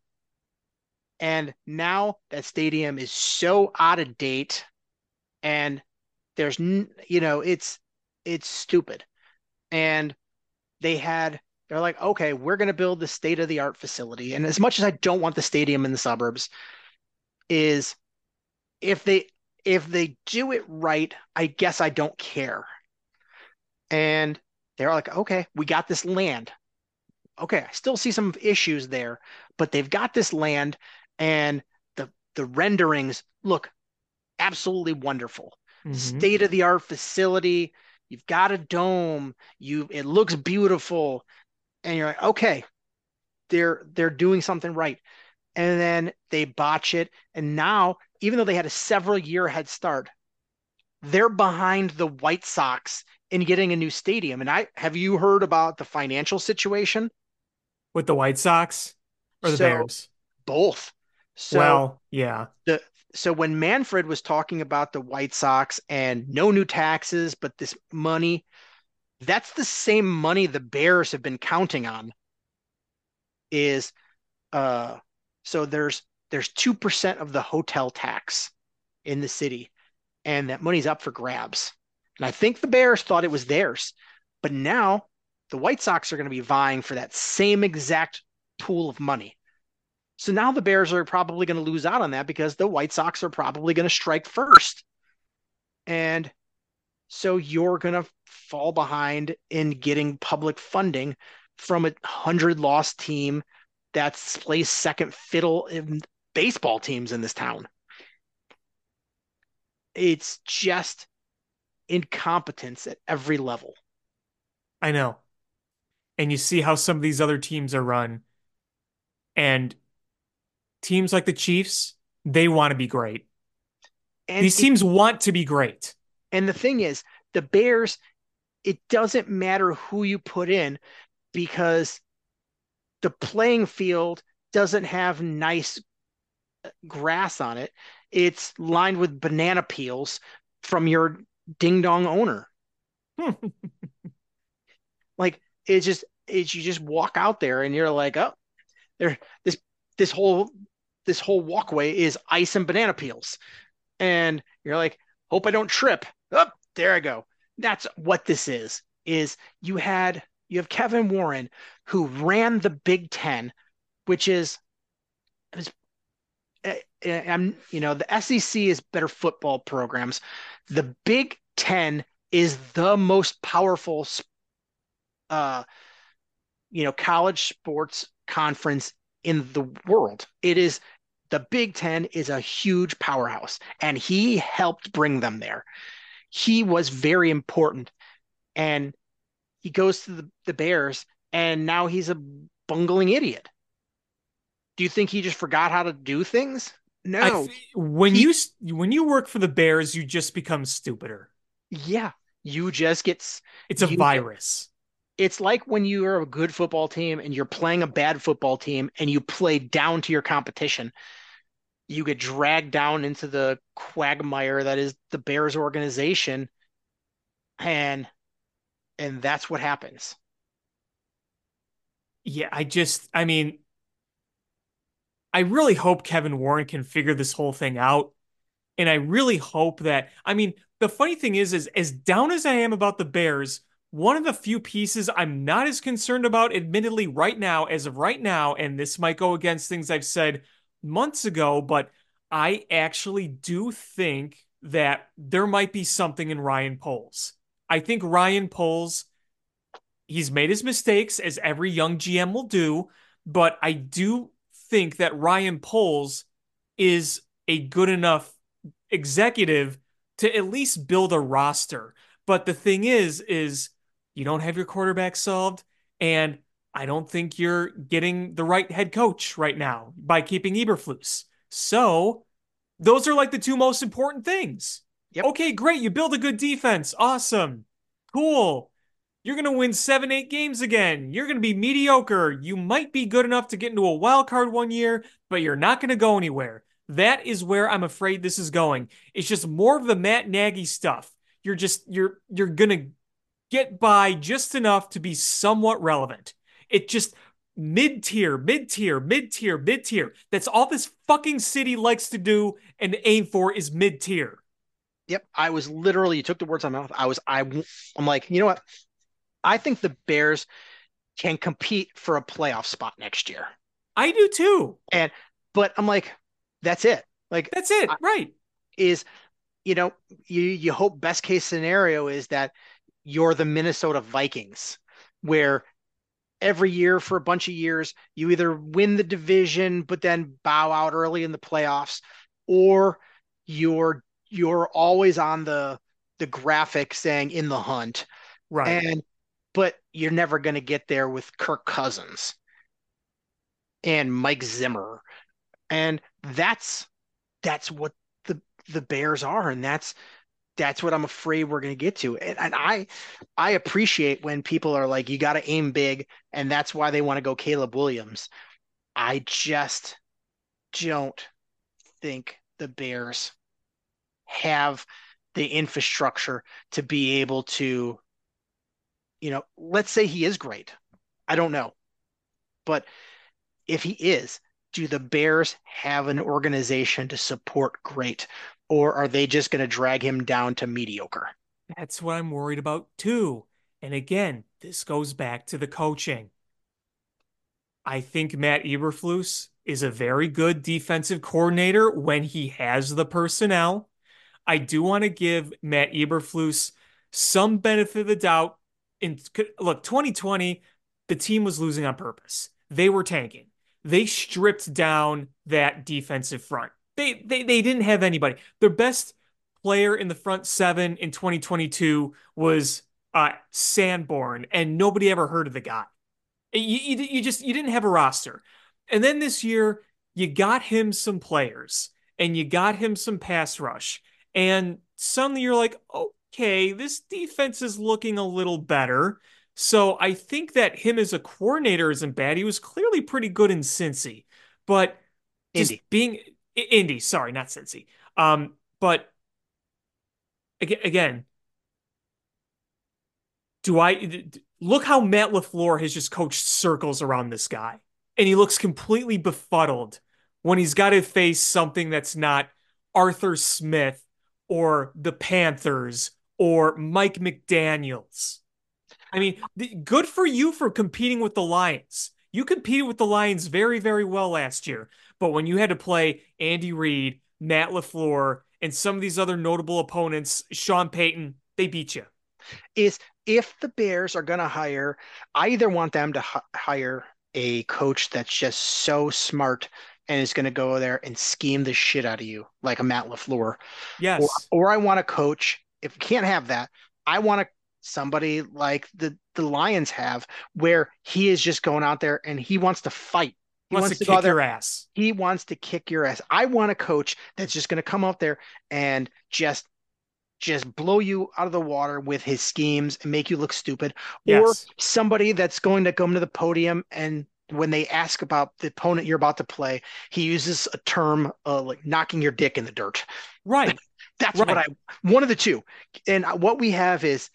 now that stadium is so out of date, and it's stupid. And they had They're like, okay, we're going to build the state-of-the-art facility. And as much as I don't want the stadium in the suburbs, is if they do it right, I guess I don't care. And they're like, okay, we got this land. Okay, I still see some issues there, but they've got this land and the renderings look absolutely wonderful. Hmm. State-of-the-art facility. You've got a dome. It looks beautiful. And you're like, okay, they're doing something right. And then they botch it. And now, even though they had a several year head start, they're behind the White Sox in getting a new stadium. And I have you heard about the financial situation? With the White Sox or the So Bears? both. So Well, yeah. the so when Manfred was talking about the White Sox and no new taxes, but this money, that's the same money the Bears have been counting on. Is uh so there's 2% of the hotel tax in the city, and that money's up for grabs. And I think the Bears thought it was theirs, but now the White Sox are going to be vying for that same exact pool of money. So now the Bears are probably going to lose out on that because the White Sox are probably going to strike first. And so you're going to fall behind in getting public funding from a 100 loss team that's plays second fiddle in baseball teams in this town. It's just incompetence at every level. I know. And you see how some of these other teams are run, and teams like the Chiefs, they want to be great. And These it teams want to be great. and the thing is, the Bears, it doesn't matter who you put in because the playing field doesn't have nice grass on it. It's lined with banana peels from your ding dong owner. Like it's you just walk out there and you're like, oh, there this this whole this whole walkway is ice and banana peels. And you're like, hope I don't trip. Oh, there I go. That's what this is you have Kevin Warren who ran the Big Ten, which is I'm the SEC is better football programs. The Big Ten is the most powerful uh college sports conference in the world. It is the Big Ten is a huge powerhouse, and he helped bring them there. He was very important, and he goes to the Bears, and now he's a bungling idiot. Do you think he just forgot how to do things? I No, when he, you work for the Bears, you just become stupider. yeah, you just get It's a you. virus. It's like when you are a good football team and you're playing a bad football team and you play down to your competition. You get dragged down into the quagmire that is the Bears organization, and that's what happens. Yeah, I mean, I really hope Kevin Warren can figure this whole thing out. And I really hope that, I mean, the funny thing is as down as I am about the Bears, one of the few pieces I'm not as concerned about, admittedly, right now, as of right now, and this might go against things I've said months ago, but I actually do think that there might be something in Ryan Poles. I think Ryan Poles, he's made his mistakes, as every young GM will do, but I do think that Ryan Poles is a good enough executive to at least build a roster. But the thing is you don't have your quarterback solved, and I don't think you're getting the right head coach right now by keeping Eberflus. So those are like the two most important things. Yep. Okay, great. You build a good defense. Awesome. Cool. You're going to win 7, 8 games again. You're going to be mediocre. You might be good enough to get into a wild card one year, but you're not going to go anywhere. That is where I'm afraid this is going. It's just more of the Matt Nagy stuff. You're going to get by just enough to be somewhat relevant. It just mid-tier, mid-tier, mid-tier, mid-tier. That's all this fucking city likes to do and aim for is mid-tier. Yep. I was literally, you took the words out of my mouth. I'm like, you know what? I think the Bears, can compete for a playoff spot next year. I do too. And but I'm like, that's it. Like That's it. I- Right. is you hope best case scenario is that you're the Minnesota Vikings, where every year for a bunch of years you either win the division but then bow out early in the playoffs, or you're always on the graphic saying in the hunt, Right. and but you're never going to get there with Kirk Cousins and Mike Zimmer, and that's what the Bears are, and that's what I'm afraid we're going to get to. And I appreciate when people are like, you got to aim big, and that's why they want to go Caleb Williams. I just don't think the Bears have the infrastructure to be able to, let's say he is great. I don't know. But if he is, do the Bears have an organization to support great? Or are they just going to drag him down to mediocre? That's what I'm worried about too. And again, this goes back to the coaching. I think Matt Eberflus is a very good defensive coordinator when he has the personnel. I do want to give Matt Eberflus some benefit of the doubt. In look, 2020, the team was losing on purpose. They were tanking. They stripped down that defensive front. They didn't have anybody. Their best player in the front seven in 2022 was Sanborn, and nobody ever heard of the guy. You didn't have a roster. And then this year, you got him some players and you got him some pass rush. And suddenly you're like, okay, this defense is looking a little better. So I think that him as a coordinator isn't bad. He was clearly pretty good in Cincy, but just Indy. being Indy, sorry, not Cincy. But again, do I look how Matt LaFleur has just coached circles around this guy, and he looks completely befuddled when he's got to face something that's not Arthur Smith or the Panthers or Mike McDaniels. I mean, good for you for competing with the Lions. You competed with the Lions very, very well last year. But when you had to play Andy Reid, Matt LaFleur, and some of these other notable opponents, Sean Payton, they beat you. Is if the Bears are going to hire, I either want them to hire a coach that's just so smart and is going to go there and scheme the shit out of you, like a Matt LaFleur, or Yes. or I want a coach. If we can't have that, I want somebody like the Lions have, where he is just going out there and he wants to fight. He Wants to wants to go out kick there. your ass. He wants to kick your ass. I want a coach that's just going to come out there and just blow you out of the water with his schemes and make you look stupid, or Yes. somebody that's going to come to the podium and when they ask about the opponent you're about to play, he uses a term like knocking your dick in the dirt. Right. That's what Right. one of the two. And what we have is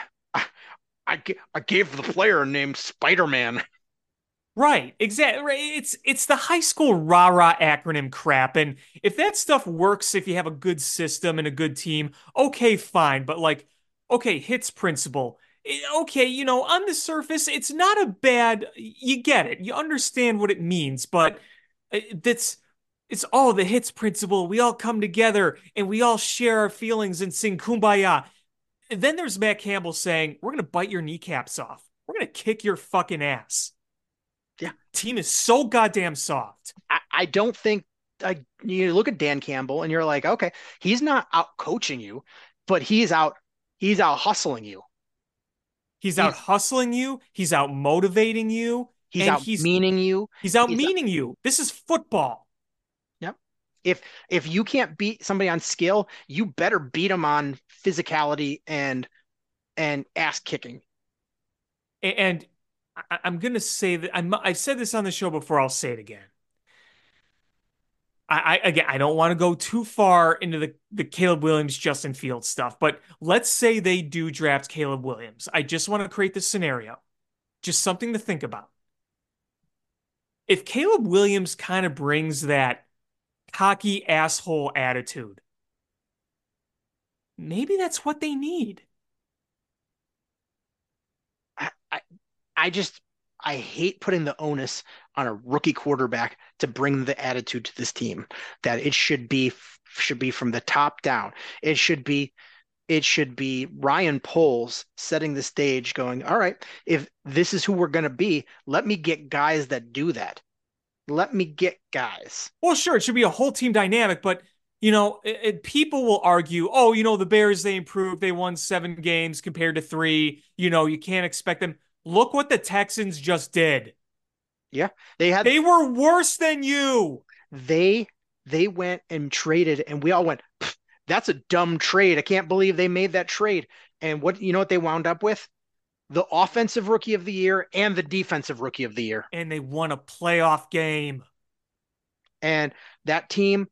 I gave the player named Spider-Man. Right, exactly. It's the high school rah-rah acronym crap, and if that stuff works, if you have a good system and a good team, okay, fine. But like, okay, hits principle. Okay, on the surface, it's not a bad. You get it, you understand what it means, but that's it's all the hits principle. We all come together and we all share our feelings and sing kumbaya. And then there's Matt Campbell saying, "We're gonna bite your kneecaps off. We're gonna kick your fucking ass." Yeah, Team is so goddamn soft. I don't think you look at Dan Campbell and you're like, okay, he's not out coaching you, but he's out hustling you. He's out He's hustling you, he's out motivating you, he's and out meaning you. he's out He's meaning you. This is football. Yep. If you can't beat somebody on skill, you better beat them on physicality and ass kicking. And I'm gonna say that I've said this on the show before. I'll say it again. Again, I don't want to go too far into the Caleb Williams, Justin Fields stuff, but let's say they do draft Caleb Williams. I just want to create this scenario, just something to think about. If Caleb Williams kind of brings that cocky asshole attitude, maybe that's what they need. I, I, I just I hate putting the onus on a rookie quarterback to bring the attitude to this team. That it should be from the top down. It should be it should be Ryan Poles setting the stage, going, all right, if this is who we're going to be, let me get guys that do that. Let me get guys. Well, sure, it should be a whole team dynamic, but people will argue, oh, the Bears, they improved. They won 7 games compared to 3. You can't expect them. Look what the Texans just did. Yeah, they were worse than you. They went and traded, and we all went, that's a dumb trade. I can't believe they made that trade. And what they wound up with? The offensive rookie of the year and the defensive rookie of the year. And they won a playoff game. And that team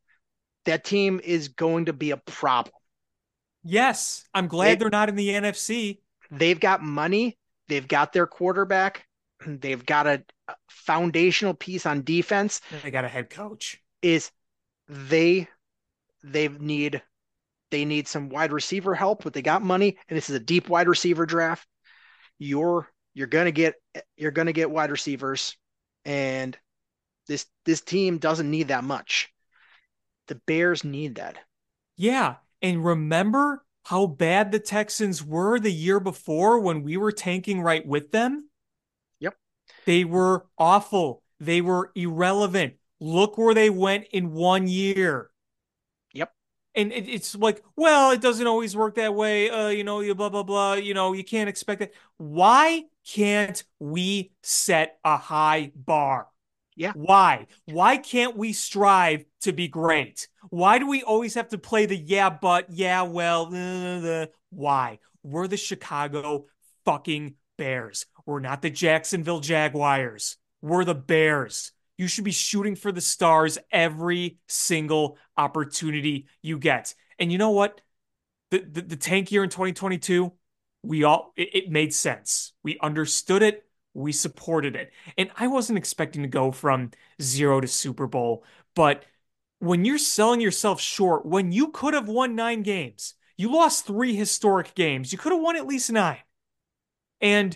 is going to be a problem. Yes, I'm glad they're not in the NFC. They've got money. They've got their quarterback. They've got a foundational piece on defense. They got a head coach. They need some wide receiver help, but they got money, and this is a deep wide receiver draft. You're gonna get wide receivers, and this team doesn't need that much. The Bears need that. Yeah, and remember how bad the Texans were the year before when we were tanking right with them? Yep. They were awful. They were irrelevant. Look where they went in 1 year. Yep. And it's like, well, it doesn't always work that way. You blah, blah, blah. You can't expect it. Why can't we set a high bar? Yeah. Why? Why can't we strive to be great? Why do we always have to play the yeah, but, yeah, well, why? We're the Chicago fucking Bears. We're not the Jacksonville Jaguars. We're the Bears. You should be shooting for the stars every single opportunity you get. And you know what? The tank year in 2022, it made sense. We understood it. We supported it. And I wasn't expecting to go from 0 to Super Bowl, but when you're selling yourself short, when you could have won 9 games, you lost 3 historic games. You could have won at least 9. And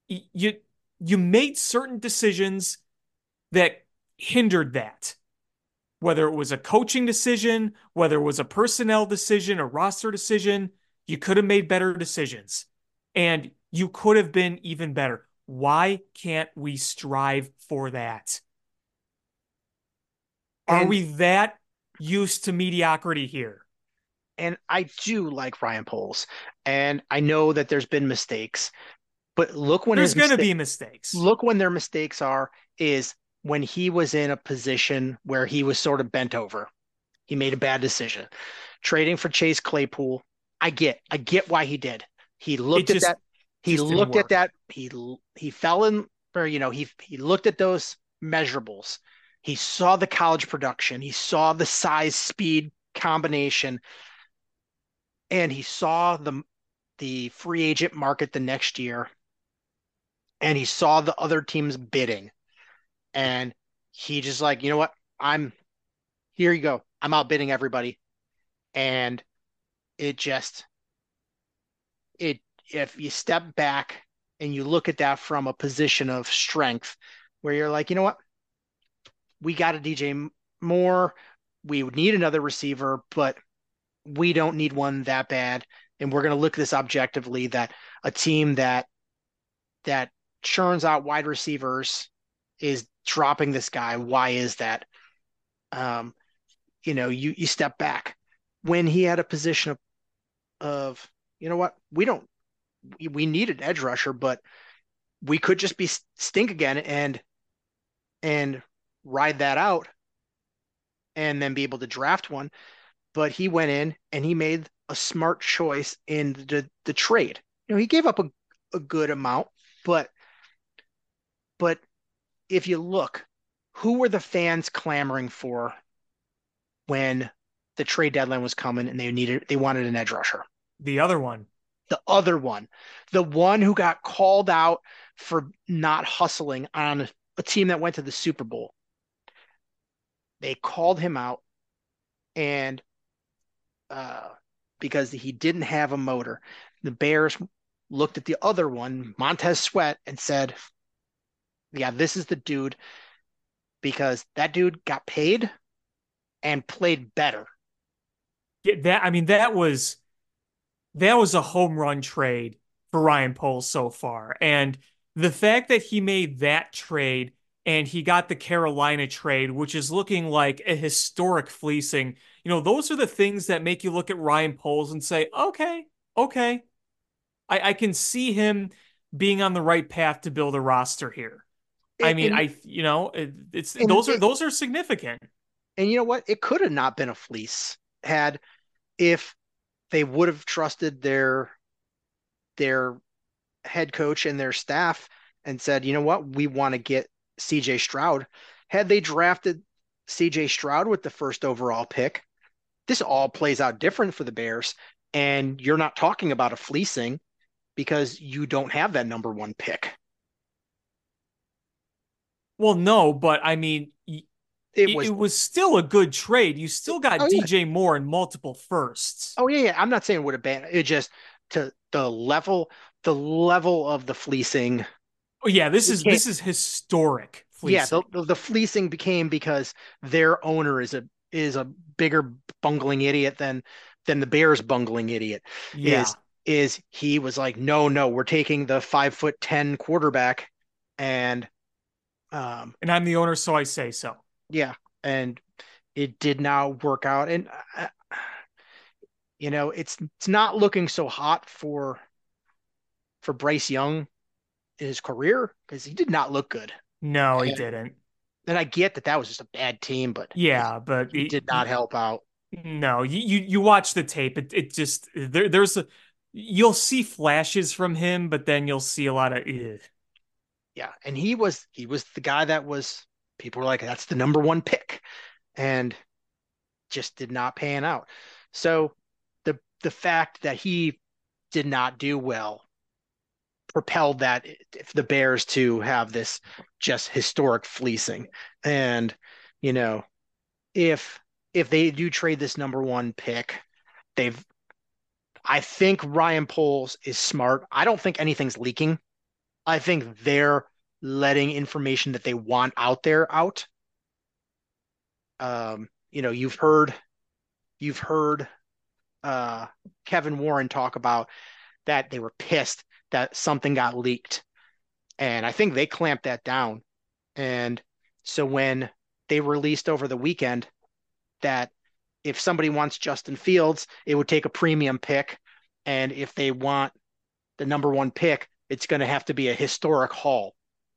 you made certain decisions that hindered that. Whether it was a coaching decision, whether it was a personnel decision, a roster decision, you could have made better decisions. And you could have been even better. Why can't we strive for that? Are we that used to mediocrity here? And I do like Ryan Poles. And I know that there's been mistakes. But look when there's going to be mistakes. Look when their mistakes is when he was in a position where he was sort of bent over. He made a bad decision. Trading for Chase Claypool, I get why he did. He looked at that. He looked at that. He fell in, or he looked at those measurables. He saw the college production. He saw the size speed combination, and he saw the free agent market the next year, and he saw the other teams bidding, and he just like, you know what? Here you go. I'm outbidding everybody, and if you step back and you look at that from a position of strength where you're like, you know what? We got a DJ Moore. We would need another receiver, but we don't need one that bad. And we're going to look at this objectively, that a team that churns out wide receivers is dropping this guy. Why is that? You step back when he had a position of, you know what? We need an edge rusher, but we could just be stink again and ride that out and then be able to draft one. But he went in and he made a smart choice in the trade. He gave up a good amount, but if you look, who were the fans clamoring for when the trade deadline was coming and they wanted an edge rusher? The other one. The one who got called out for not hustling on a team that went to the Super Bowl. They called him out, and because he didn't have a motor, the Bears looked at the other one, Montez Sweat, and said, Yeah, this is the dude because that dude got paid and played better. Yeah, that I mean that was a home run trade for Ryan Poles so far. And the fact that he made that trade and he got the Carolina trade, which is looking like a historic fleecing, those are the things that make you look at Ryan Poles and say, okay, okay, I can see him being on the right path to build a roster here. I And mean, and, it's and those are significant. you know what? It could have not been a fleece had if they would have trusted their head coach and their staff and said, you know what, we want to get CJ Stroud. Had they drafted CJ Stroud with the first overall pick, this all plays out different for the Bears. And you're not talking about a fleecing because you don't have that number one pick. Well, no, but I mean, It it was, was still a good trade. You still got oh yeah, DJ Moore and multiple firsts. oh yeah. I'm not saying it would have been. It just to the level of the fleecing Oh yeah, this is became, this is historic yeah, fleecing. the fleecing became because their owner is a bigger bungling idiot than the Bears bungling idiot is Yeah. is he was like, no, we're taking the 5'10" quarterback, and um And I'm the owner, so I say so. yeah, and it did not work out, and it's not looking so hot for Bryce Young in his career because he did not look good. No, he And, didn't. and I get that that was just a bad team, but Yeah, but he did not help out. no, you watch the tape. It just there's a you'll see flashes from him, but then you'll see a lot of ugh. Yeah, and he was the guy that was people were like, that's the number one pick, and just did not pan out. So the fact that he did not do well propelled that the Bears to have this just historic fleecing. And you know, if if they do trade this number one pick, they've I think Ryan Poles is smart. I don't think anything's leaking. I think they're letting information that they want out there out. You've heard uh, Kevin Warren talk about that they were pissed that something got leaked, and I think they clamped that down. And so when they released over the weekend that if somebody wants Justin Fields, it would take a premium pick, and if they want the number one pick, it's going to have to be a historic haul.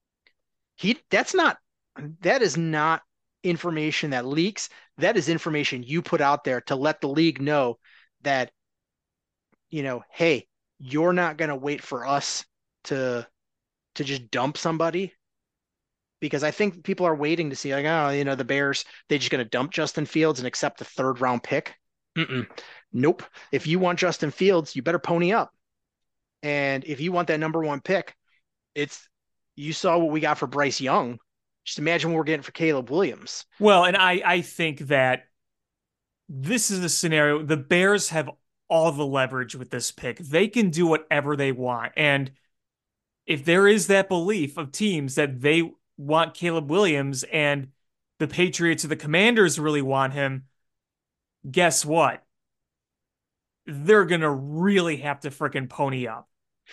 That is not information that leaks. That is information you put out there to let the league know that, hey, you're not going to wait for us to just dump somebody, because I think people are waiting to see like, oh, the Bears, they just going to dump Justin Fields and accept a third round pick. Mm-mm. Nope. If you want Justin Fields, you better pony up. And if you want that number one pick, it's you saw what we got for Bryce Young. Just imagine what we're getting for Caleb Williams. Well, and I think that this is a scenario. The Bears have all the leverage with this pick. They can do whatever they want. And if there is that belief of teams that they want Caleb Williams and the Patriots or the Commanders really want him, guess what? They're gonna really have to frickin' pony up.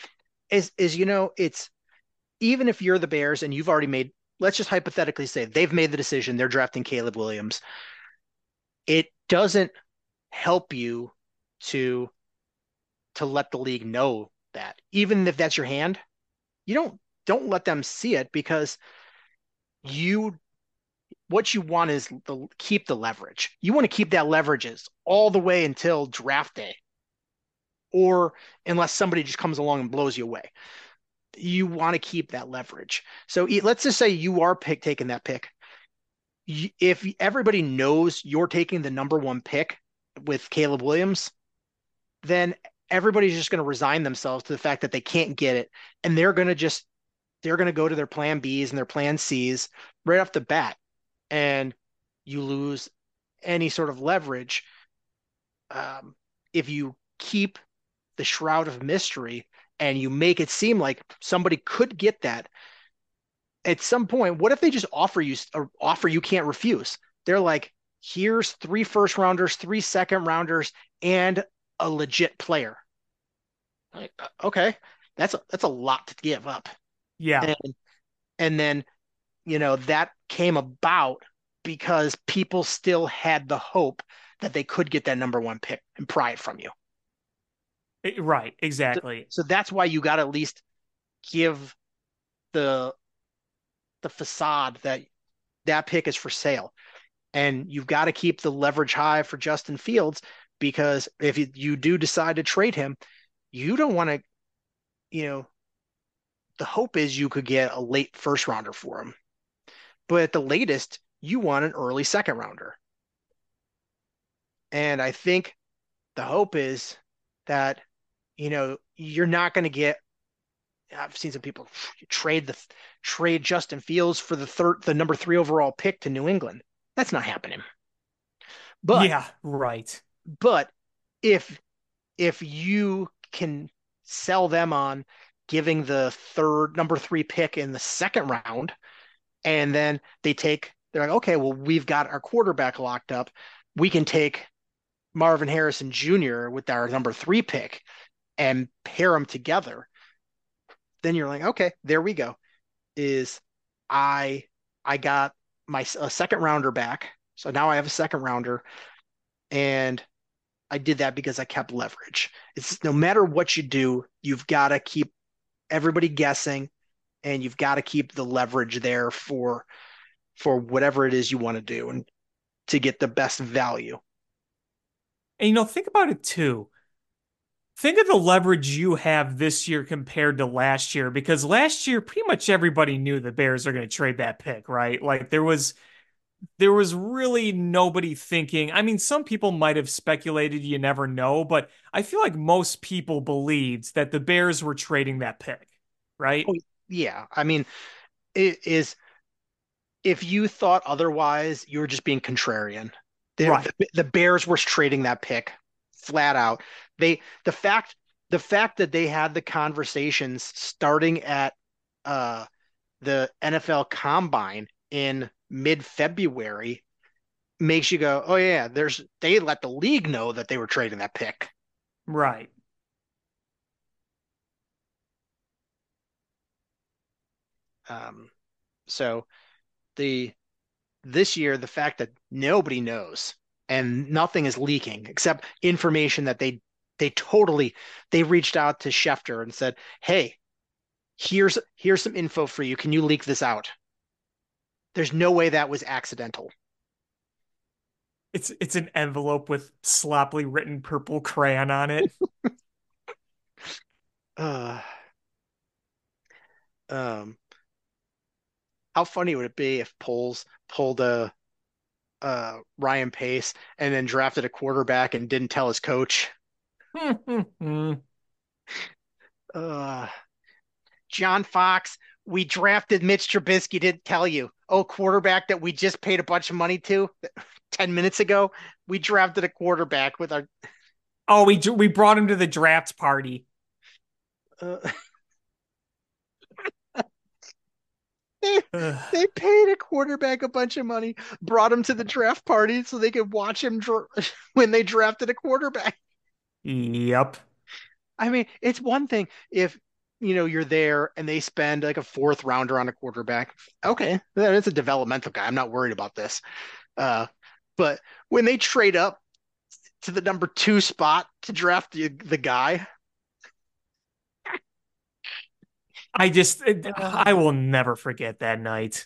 It's even if you're the Bears and you've already made, let's just hypothetically say they've made the decision, they're drafting Caleb Williams. It doesn't help you to let the league know that. Even if that's your hand, you don't let them see it, because you what you want is keep the leverage. You want to keep that leverage all the way until draft day, or unless somebody just comes along and blows you away. You want to keep that leverage. So let's just say you are taking that pick. If everybody knows you're taking the number one pick with Caleb Williams, then everybody's just going to resign themselves to the fact that they can't get it, and they're going to go to their plan Bs and their plan Cs right off the bat, and you lose any sort of leverage. If you keep the shroud of mystery and you make it seem like somebody could get that, At some point, what if they just offer you can't refuse? They're like, here's three first rounders, three second rounders, and a legit player. Like, okay, that's a lot to give up. Yeah. And and then, that came about because people still had the hope that they could get that number one pick and pry it from you. Right, So, exactly. so that's why you got to at least give the the facade that that pick is for sale. And you've got to keep the leverage high for Justin Fields because if you do decide to trade him, you don't want to, you know, the hope is you could get a late first rounder for him. But at the latest, you want an early second rounder. And I think the hope is that, you're not going to get. I've seen some people trade Justin Fields for the number three overall pick to New England. That's not happening. But Yeah, right. but if if you can sell them on giving the third number three pick in the second round, and then they're like, okay, well, we've got our quarterback locked up. We can take Marvin Harrison Jr. with our number three pick and pair them together. Then you're like, okay, there we go. Is I I got my a second rounder back. So now I have a second rounder, and I did that because I kept leverage. It's no matter what you do, you've got to keep everybody guessing, and you've got to keep the leverage there for whatever it is you want to do and to get the best value. And think about it too. Think of the leverage you have this year compared to last year, because last year pretty much everybody knew the Bears are going to trade that pick, right? Like there was really nobody thinking. I mean, some people might have speculated, you never know, but I feel like most people believed that the Bears were trading that pick, right? Oh, yeah. I mean, it is if you thought otherwise, you were just being contrarian. Right. The Bears were trading that pick flat out. They the fact that they had the conversations starting at uh, the NFL Combine in mid-February makes you go, oh yeah, they let the league know that they were trading that pick. Right. Um, so the this year, the fact that nobody knows and nothing is leaking except information that they reached out to Schefter and said, "Hey, here's some info for you. Can you leak this out?" There's no way that was accidental. It's an envelope with sloppily written purple crayon on it. Uh, um, how funny would it be if Poles pulled a Ryan Pace and then drafted a quarterback and didn't tell his coach? Uh, John Fox, we drafted Mitch Trubisky, didn't tell you. Oh, quarterback that we just paid a bunch of money to 10 minutes ago. We drafted a quarterback with our. Oh, we brought him to the draft party. Uh, they, they paid a quarterback a bunch of money, brought him to the draft party so they could watch him when they drafted a quarterback. Yep. I mean, it's one thing if you're there and they spend like a fourth rounder on a quarterback. Okay, it's a developmental guy. I'm not worried about this. Uh, but when they trade up to the number two spot to draft the guy, I will never forget that night.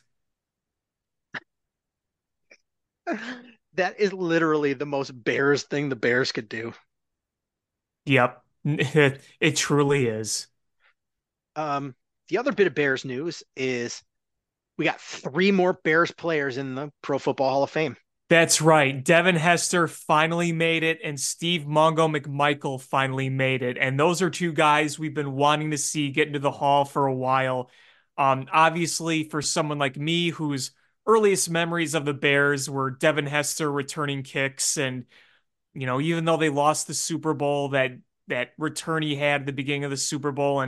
that is literally the most Bears thing the Bears could do. Yep. It truly is. Um, the other bit of Bears news is we got three more Bears players in the Pro Football Hall of Fame. That's right. Devin Hester finally made it, and Steve Mongo McMichael finally made it. And those are two guys we've been wanting to see get into the hall for a while. Obviously, for someone like me, whose earliest memories of the Bears were Devin Hester returning kicks, and even though they lost the Super Bowl, that return he had at the beginning of the Super Bowl, and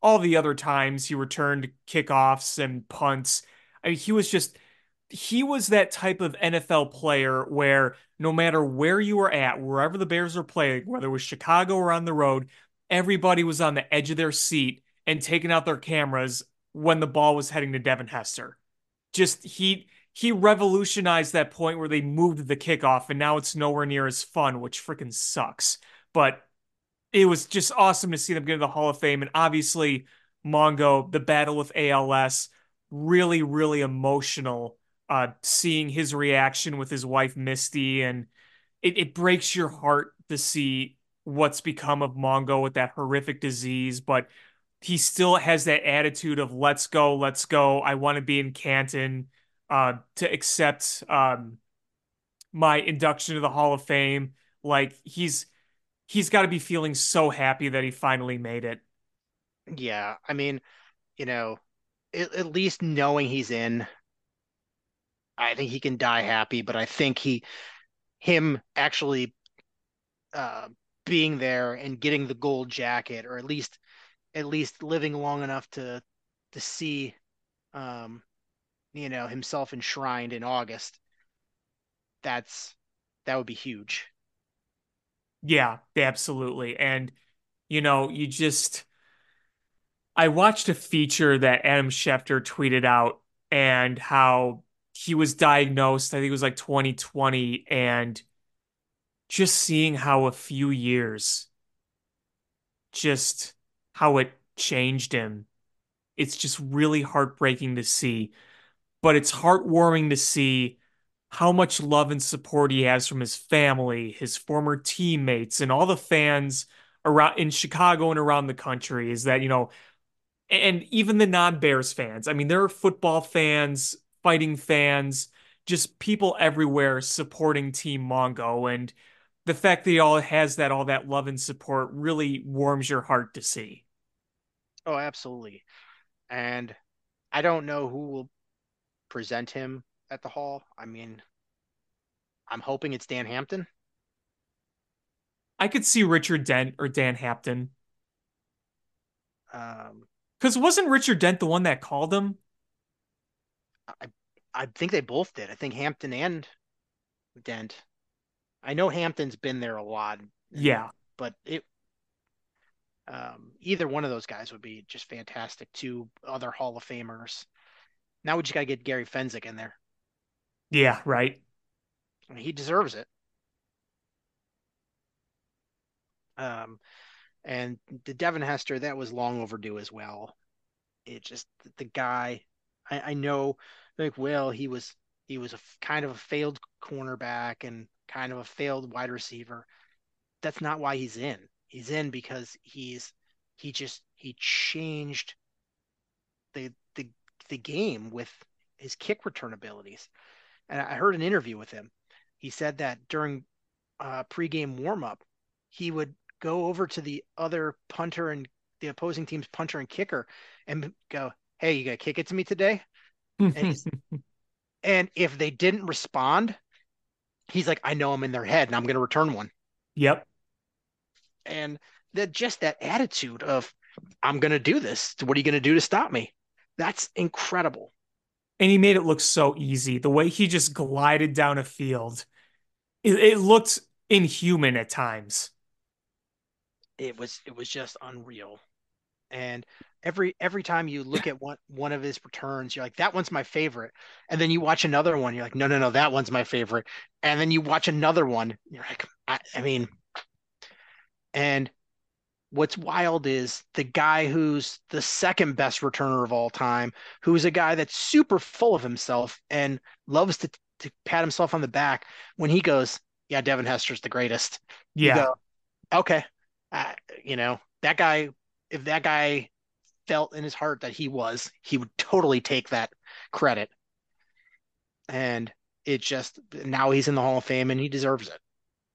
all the other times he returned kickoffs and punts. I mean, he was that type of NFL player where no matter where you were at, wherever the Bears were playing, whether it was Chicago or on the road, everybody was on the edge of their seat and taking out their cameras when the ball was heading to Devin Hester. Just he revolutionized that point where they moved the kickoff and now it's nowhere near as fun, which freaking sucks. But it was just awesome to see them get into the Hall of Fame. And obviously, Mongo, the battle with ALS, really, really emotional. Seeing his reaction with his wife Misty, and it breaks your heart to see what's become of Mongo with that horrific disease, but he still has that attitude of let's go, let's go. I want to be in Canton to accept my induction to the Hall of Fame. Like he's got to be feeling so happy that he finally made it. Yeah, I mean, you know, at least knowing he's in, I think he can die happy. But I think him actually uh, being there and getting the gold jacket, or at least living long enough to see um, himself enshrined in August, that's that would be huge. Yeah, absolutely. And you just I watched a feature that Adam Schefter tweeted out and how he was diagnosed, I think it was like 2020, and just seeing how a few years, just how it changed him. It's just really heartbreaking to see, but it's heartwarming to see how much love and support he has from his family, his former teammates, and all the fans around in Chicago and around the country. Is that, and even the non-Bears fans. I mean, there are football fans, fighting fans, just people everywhere supporting Team Mongo. And the fact that he all has that, all that love and support really warms your heart to see. Oh, absolutely. And I don't know who will present him at the Hall. I mean, I'm hoping it's Dan Hampton. I could see Richard Dent or Dan Hampton. Um, Because wasn't Richard Dent the one that called him? I I think they both did. I think Hampton and Dent. I know Hampton's been there a lot, and Yeah. but either one of those guys would be just fantastic. Two other Hall of Famers. Now we just got to get Gary Fenwick in there. Yeah, right. I mean, he deserves it. Um, and the Devin Hester, that was long overdue as well. It just the guy, I know, like, well, he was a kind of a failed cornerback and kind of a failed wide receiver. That's not why he's in. He's in because he changed the the the game with his kick return abilities. And I heard an interview with him. He said that during pregame warmup, he would go over to the other punter and the opposing team's punter and kicker and go, "Hey, you gonna kick it to me today?" And he's and if they didn't respond, he's like, "I know I'm in their head and I'm gonna return one." Yep. And that attitude of, "I'm gonna do this. What are you gonna do to stop me?" That's incredible. And he made it look so easy. The way he just glided down a field, it looked inhuman at times. It was just unreal. And every time you look at one of his returns, you're like, that one's my favorite. And then you watch another one, you're like, no, no, no, that one's my favorite. And then you watch another one, you're like, I mean, and what's wild is the guy who's the second best returner of all time, who's a guy that's super full of himself and loves to pat himself on the back. When he goes, yeah, Devin Hester's the greatest. You Yeah, go, okay, uh, that guy. If that guy felt in his heart that he would totally take that credit. And it just now he's in the Hall of Fame and he deserves it.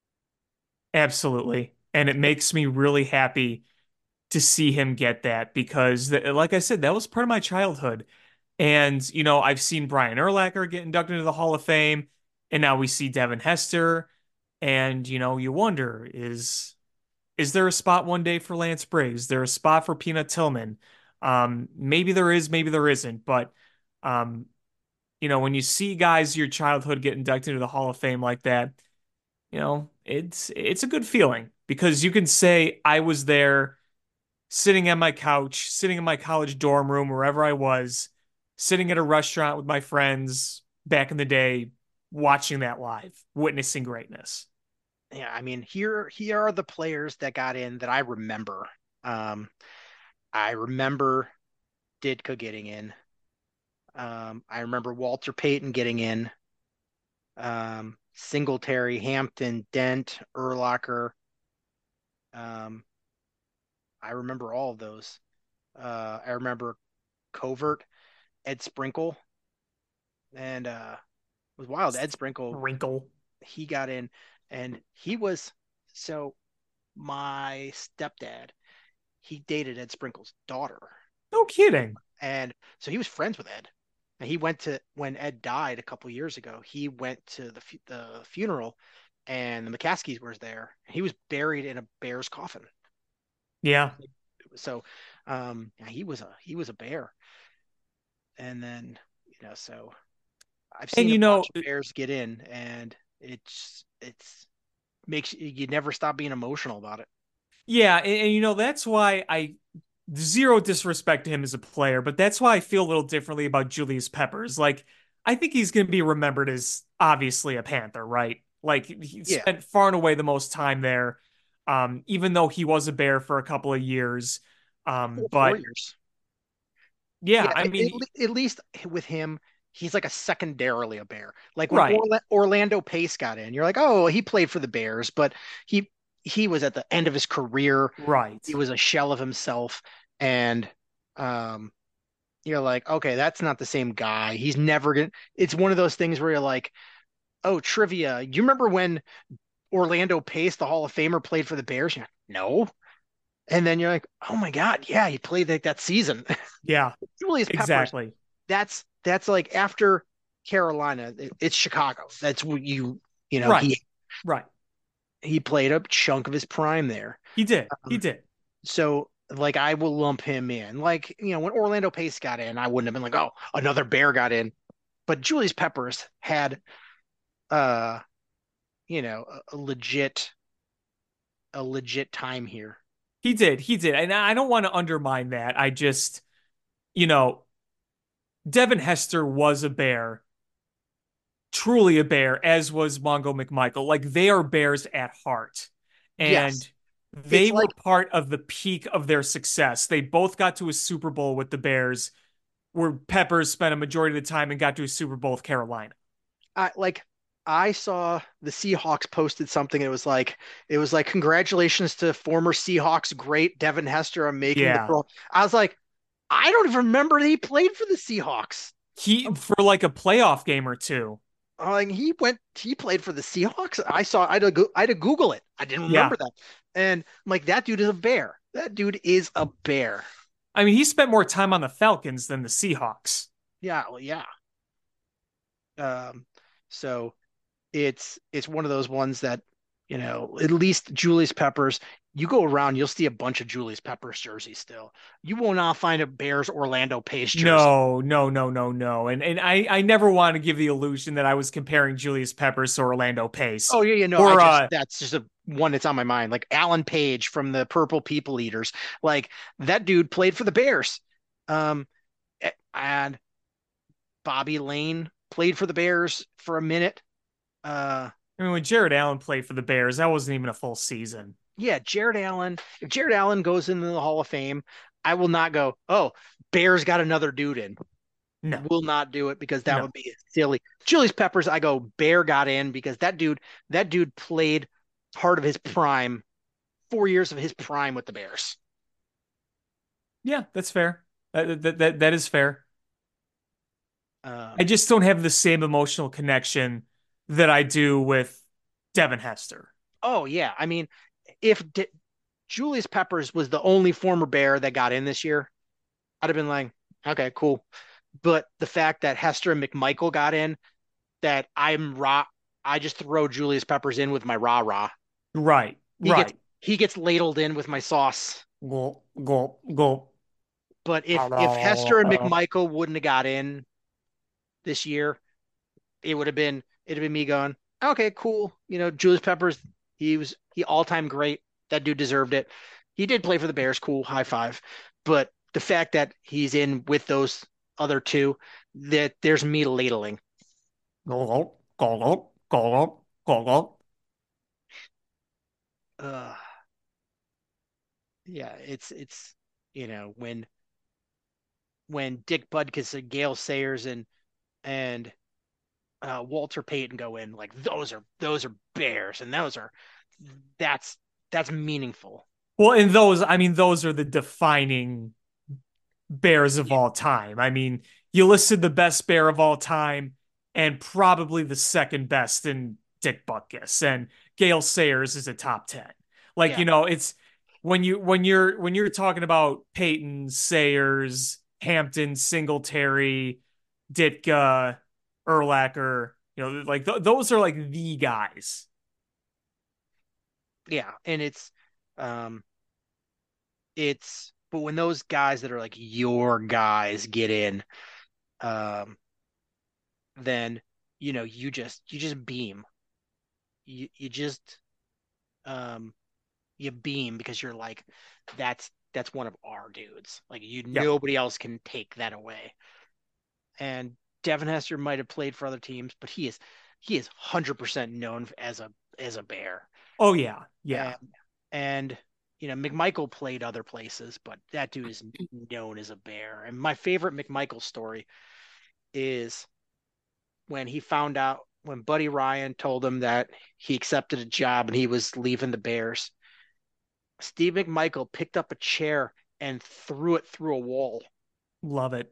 absolutely. And it makes me really happy to see him get that because, like I said, that was part of my childhood. And, I've seen Brian Urlacher get inducted into the Hall of Fame, and now we see Devin Hester. And, you wonder, is there a spot one day for Lance Briggs? Is there a spot for Peanut Tillman? Maybe there is, maybe there isn't, but um, when you see guys your childhood get inducted into the Hall of Fame like that, it's a good feeling because you can say I was there sitting on my couch, sitting in my college dorm room, wherever I was, sitting at a restaurant with my friends back in the day, watching that live, witnessing greatness. Yeah, I mean, here are the players that got in that I remember. Um, I remember Ditka getting in. I remember Walter Payton getting in. Singletary, Hampton, Dent, Urlacher. Um, I remember all of those. I remember Covert, Ed Sprinkle, and it was wild. Ed Sprinkle, Wrinkle. he got in, and he was so my stepdad. He dated Ed Sprinkle's daughter, No kidding. and so he was friends with Ed. And he went to when Ed died a couple years ago. He went to the funeral, and the McCaskies was there. He was buried in a bear's coffin. Yeah. So, yeah, he was a bear. And then so I've And seen a bunch of bears get in, and it's makes you never stop being emotional about it. yeah, and that's why I zero disrespect to him as a player, but that's why I feel a little differently about Julius Peppers. Like, I think he's going to be remembered as obviously a Panther, right? Like, he Yeah, spent far and away the most time there, even though he was a Bear for a couple of years. four But years. yeah, Yeah, I mean, at least with him, he's like a secondarily a bear. Like when right, Orlando Pace got in, you're like, oh, he played for the Bears, but he he was at the end of his career. He right. was a shell of himself, and um, you're like, okay, that's not the same guy. He's never gonna. It's one of those things where you're like, oh, trivia. You remember when Orlando Pace, the Hall of Famer, played for the Bears? You're like, no. And then you're like, oh my God, yeah, he played like that season. Yeah, Julius Peppers, exactly. that's like after Carolina, it's Chicago. That's what Right, he right. played a chunk of his prime there. He did. He Um, did. so like I will lump him in. Like, when Orlando Pace got in, I wouldn't have been like, oh, another Bear got in. But Julius Peppers had uh, a legit time here. He did. He did. And I don't want to undermine that. You know, Devin Hester was a Bear, truly a Bear, as was Mongo McMichael. Like they are Bears at heart. And Yes. they It's were like part of the peak of their success. They both got to a Super Bowl with the Bears, where Peppers spent a majority of the time and got to a Super Bowl with Carolina. I like I saw the Seahawks posted something. It was like congratulations to former Seahawks great Devin Hester on making the Yeah. pro. I was like, I don't even remember that he played for the Seahawks. He for like a playoff game or two. Like he played for the Seahawks. I had to Google it. I didn't Yeah. remember that. And I'm like, that dude is a bear. That dude is a bear. I mean, he spent more time on the Falcons than the Seahawks. Yeah, well, yeah. Um, so it's one of those ones that at least Julius Peppers. You go around, you'll see a bunch of Julius Peppers jerseys still. You will not find a Bears Orlando Pace jersey. No, no, no, no, no. And I never want to give the illusion that I was comparing Julius Peppers to Orlando Pace. Oh yeah, no, Or that's just a one that's on my mind. Like Alan Page from the Purple People Eaters. Like that dude played for the Bears. Um, and Bobby Lane played for the Bears for a minute. Uh, I mean when Jared Allen played for the Bears, that wasn't even a full season. yeah, Jared Allen. If Jared Allen goes into the Hall of Fame, I will not go, oh, Bears got another dude in. No. Will not do it because that No. would be silly. Julius Peppers, I go, Bear got in because that dude played part of his prime, 4 years of his prime with the Bears. Yeah, that's fair. That is fair. I Um, just don't have the same emotional connection that I do with Devin Hester. oh yeah, I mean, if Julius Peppers was the only former Bear that got in this year, I'd have been like, okay, cool. But the fact that Hester and McMichael got in, that I'm raw, I just throw Julius Peppers in with my rah rah. Right, He gets right. he gets ladled in with my sauce. Gulp, gulp, gulp. But if Hester and McMichael wouldn't have got in this year, it'd have been me going, okay, cool. Julius Peppers, he all time great. That dude deserved it. He did play for the Bears, cool, high five. But the fact that he's in with those other two, that there's me ladling. Uh, yeah, it's when Dick Butkus and Gale Sayers and Walter Payton go in, like those are Bears, and that's that's meaningful. Well, and those, I mean, those are the defining Bears of Yeah, all time. I mean, you listed the best Bear of all time and probably the second best in Dick Butkus, and Gale Sayers is a top 10. Like, yeah, it's when you're talking about Peyton, Sayers, Hampton, Singletary, Ditka, Urlacher, like those are like the guys. yeah, and um, but when those guys that are like your guys get in, um, then you just beam. You just um you beam because you're like, that's one of our dudes. Like Yep. nobody else can take that away. And Devin Hester might have played for other teams, but he is 100% known as a Bear. Oh yeah. Yeah. And and McMichael played other places, but that dude is known as a Bear. And my favorite McMichael story is when Buddy Ryan told him that he accepted a job and he was leaving the Bears. Steve McMichael picked up a chair and threw it through a wall. Love it.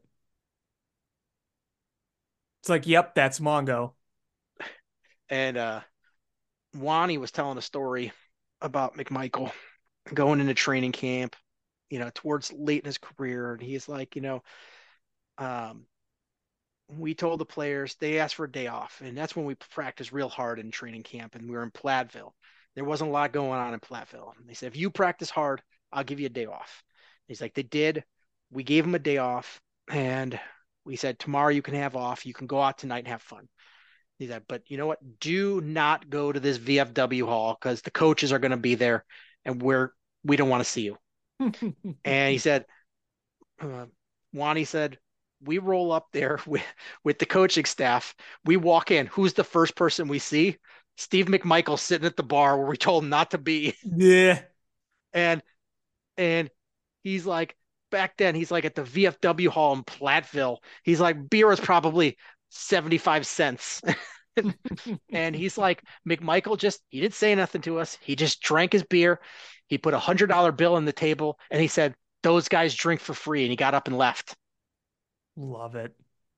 It's like, yep, that's Mongo. And Wani was telling a story about McMichael going into training camp, towards late in his career. And he's like, um, we told the players they asked for a day off. And that's when we practiced real hard in training camp. And we were in Platteville. There wasn't a lot going on in Platteville. They said, if you practice hard, I'll give you a day off. He's like, they did. We gave him a day off. And we said, tomorrow you can have off. You can go out tonight and have fun. He said, but you know what? Do not go to this VFW hall because the coaches are going to be there and we don't want to see you. And he said, Wani said, we roll up there with the coaching staff. We walk in. Who's the first person we see? Steve McMichael sitting at the bar where we told him not to be. Yeah. And and he's like, back then he's like at the VFW hall in Platteville. He's like, beer was probably 75 cents. And he's like, McMichael he didn't say nothing to us. He just drank his beer. He put $100 bill on the table and he said, those guys drink for free. And he got up and left. Love it.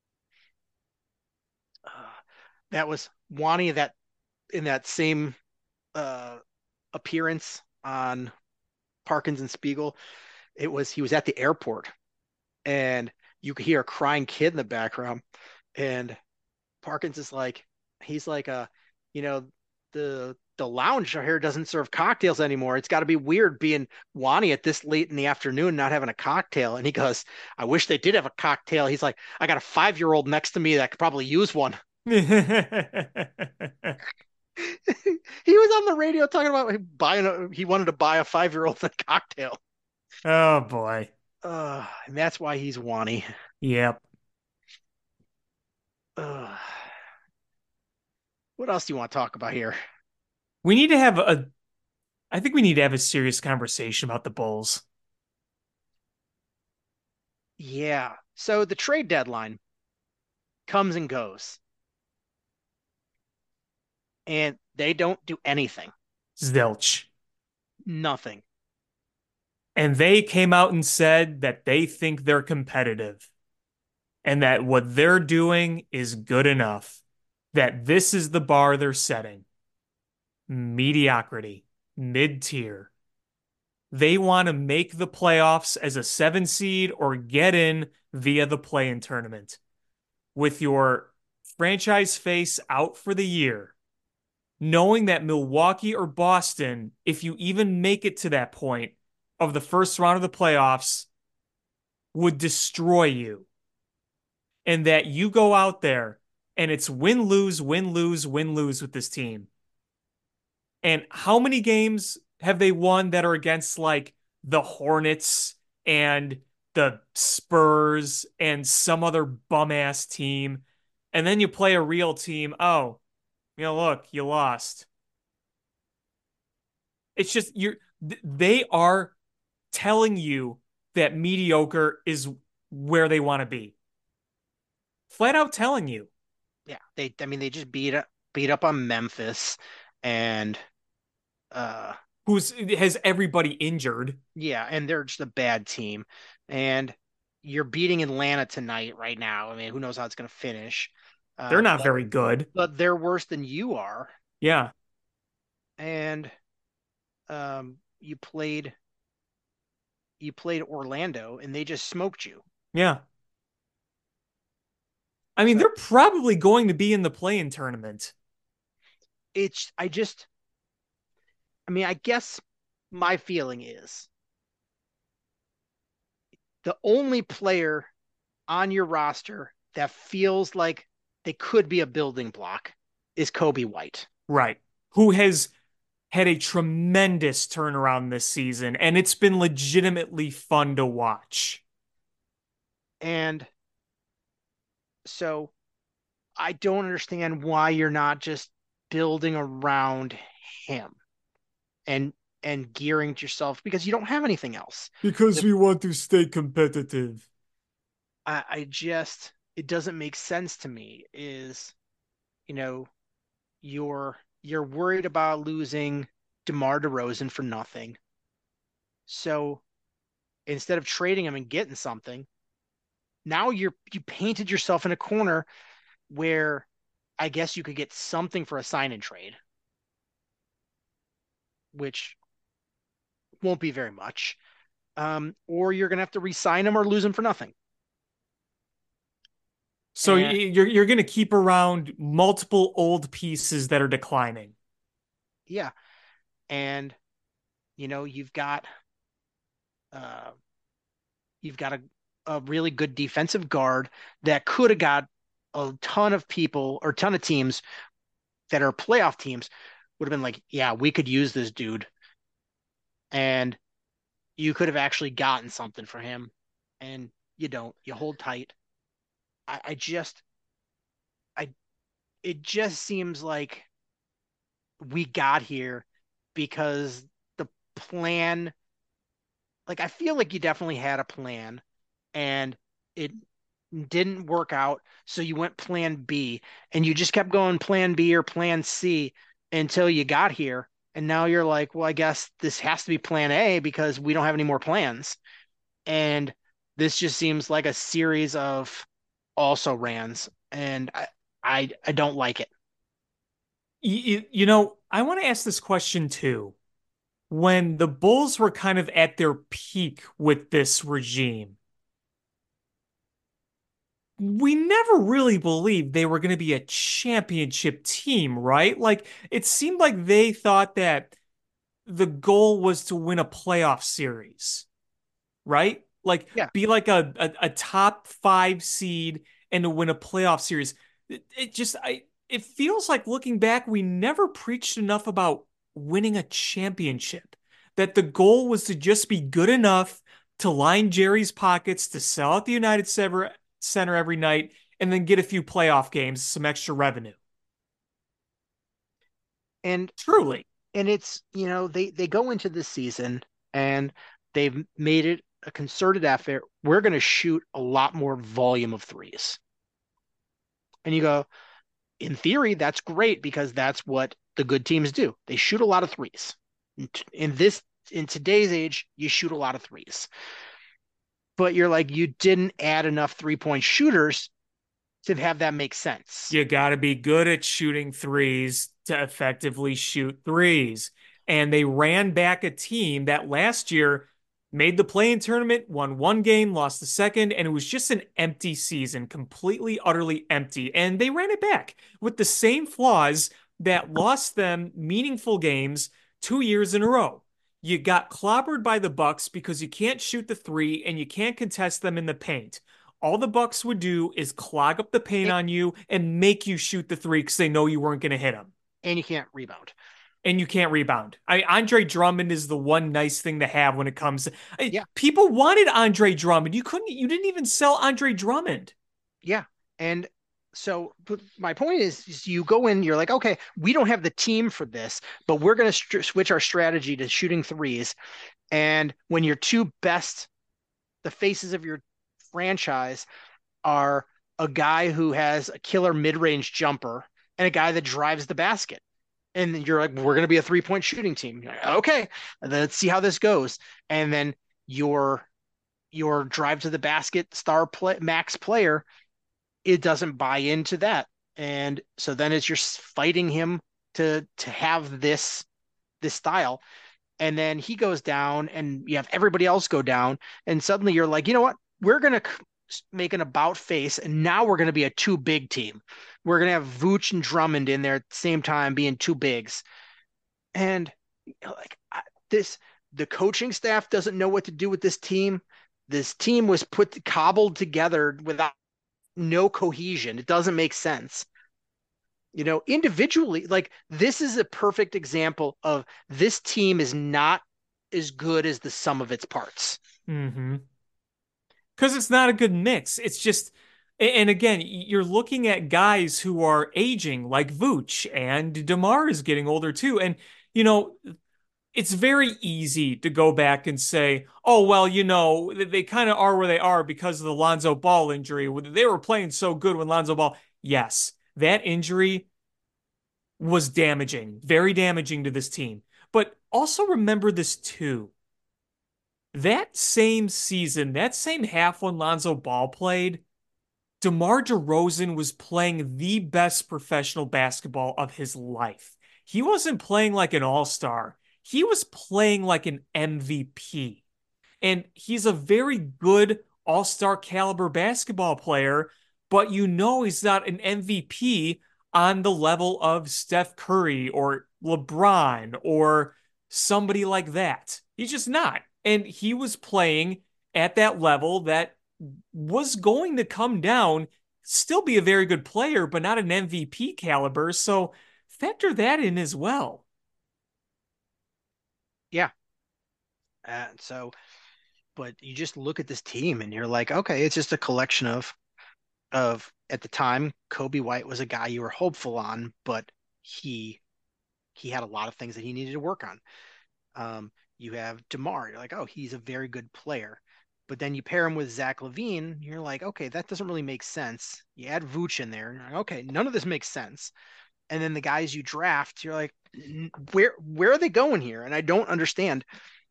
Uh, that was Wani that in that same uh, appearance on Parkins and Spiegel. He was at the airport and you could hear a crying kid in the background. And Parkins is like, he's like, you know, the lounge here doesn't serve cocktails anymore. It's got to be weird being Wani at this late in the afternoon, not having a cocktail. And he goes, I wish they did have a cocktail. He's like, I got a 5-year-old next to me that could probably use one. He was on the radio talking about he wanted to buy a 5-year-old a cocktail. Oh boy. And that's why he's Wani. Yep. Uh, what else do you want to talk about here? We need to have a I think we need to have a serious conversation about the Bulls. Yeah. So the trade deadline comes and goes, and they don't do anything. Zilch. Nothing. And they came out and said that they think they're competitive and that what they're doing is good enough, that this is the bar they're setting. Mediocrity, mid-tier. They want to make the playoffs as a 7 seed or get in via the play-in tournament. With your franchise face out for the year, knowing that Milwaukee or Boston, if you even make it to that point of the first round of the playoffs, would destroy you, and that you go out there and it's win lose, win lose, win lose with this team. And how many games have they won that are against like the Hornets and the Spurs and some other bum ass team? And then you play a real team. Oh, look, you lost. It's just they are telling you that mediocre is where they want to be. Flat out telling you. Yeah, I mean, they just beat up on Memphis, and uh, Who's has everybody injured. yeah, and they're just a bad team, and you're beating Atlanta tonight right now. I mean, who knows how it's going to finish? They're not But very good. they're worse than you are, Yeah. and um, you played Orlando, and they just smoked you. Yeah. I mean, So they're probably going to be in the play-in tournament. it's I mean, I guess my feeling is the only player on your roster that feels like they could be a building block is Kobe White. Right. Who has had a tremendous turnaround this season, and it's been legitimately fun to watch. And so I don't understand why you're not just building around him and gearing to yourself because you don't have anything else. Because The, we want to stay competitive. I just it doesn't make sense to me is you know you're worried about losing DeMar DeRozan for nothing. So instead of trading him and getting something, now you painted yourself in a corner where I guess you could get something for a sign and trade, which won't be very much. Or you're gonna have to re-sign him or lose him for nothing. So And you're going to keep around multiple old pieces that are declining. yeah, and you know uh, you've got a really good defensive guard that could have got a ton of people or ton of teams that are playoff teams would have been like, yeah, we could use this dude, and you could have actually gotten something for him, and you don't. You hold tight. I just, I, it just seems like we got here because the plan, like, I feel like you definitely had a plan, and it didn't work out. So you went plan B, and you just kept going plan B or plan C until you got here. And now you're like, well, I guess this has to be plan A because we don't have any more plans. And this just seems like a series of also rans. And I don't like it. I want to ask this question too. When the Bulls were kind of at their peak with this regime, we never really believed they were going to be a championship team, right? Like it seemed like they thought that the goal was to win a playoff series, right? Like Yeah. be like a top five seed and to win a playoff series. It feels like looking back, we never preached enough about winning a championship. That the goal was to just be good enough to line Jerry's pockets, to sell at the Center every night, and then get a few playoff games, some extra revenue. And Truly. it's, they go into this season and they've made it a concerted effort. We're going to shoot a lot more volume of threes. And you go, in theory, that's great because that's what the good teams do. They shoot a lot of threes. In this in today's age, you shoot a lot of threes. But you're like, you didn't add enough 3-point shooters to have that make sense. You got to be good at shooting threes to effectively shoot threes. And they ran back a team that last year made the play-in tournament, won one game, lost the second, and it was just an empty season, completely, utterly empty. And they ran it back with the same flaws that lost them meaningful games 2 years in a row. You got clobbered by the Bucks because you can't shoot the three and you can't contest them in the paint. All the Bucks would do is clog up the paint and, on you and make you shoot the three because they know you weren't going to hit them. and you can't rebound. And you can't rebound. Andre Drummond is the one nice thing to have when it comes to, Yeah, people wanted Andre Drummond. You didn't even sell Andre Drummond. yeah. And so, but my point is you go in, you're like, okay, we don't have the team for this, but we're going to switch our strategy to shooting threes. And when your two best, the faces of your franchise are a guy who has a killer mid-range jumper and a guy that drives the basket. And you're like, we're going to be a 3-point shooting team. Like, okay, let's see how this goes. And then your drive to the basket max player, it doesn't buy into that. And so then it's you're fighting him to have this style. And then he goes down and you have everybody else go down. And suddenly you're like, you know what? We're going to make an about face. And now we're going to be a two big team. We're going to have Vooch and Drummond in there at the same time being two bigs. And like this, the coaching staff doesn't know what to do with this team. This team was cobbled together without no cohesion. It doesn't make sense. Individually, like this is a perfect example of this team is not as good as the sum of its parts. Mm-hmm. Because it's not a good mix. It's just, and again, you're looking at guys who are aging, like Vooch, and DeMar is getting older too. And, you know, it's very easy to go back and say, oh, well, they kind of are where they are because of the Lonzo Ball injury. They were playing so good when Lonzo Ball. Yes, that injury was damaging, very damaging to this team. But also remember this too. That same season, that same half when Lonzo Ball played, DeMar DeRozan was playing the best professional basketball of his life. He wasn't playing like an all-star. He was playing like an MVP. And he's a very good all-star caliber basketball player, but he's not an MVP on the level of Steph Curry or LeBron or somebody like that. He's just not. And he was playing at that level that was going to come down, still be a very good player, but not an MVP caliber. So factor that in as well. Yeah. But you just look at this team and you're like, okay, it's just a collection of at the time, Kobe White was a guy you were hopeful on, but he had a lot of things that he needed to work on. You have DeMar, you're like, oh, he's a very good player. But then you pair him with Zach LaVine, you're like, okay, that doesn't really make sense. You add Vooch in there, like, okay, none of this makes sense. And then the guys you draft, you're like, where are they going here? And I don't understand.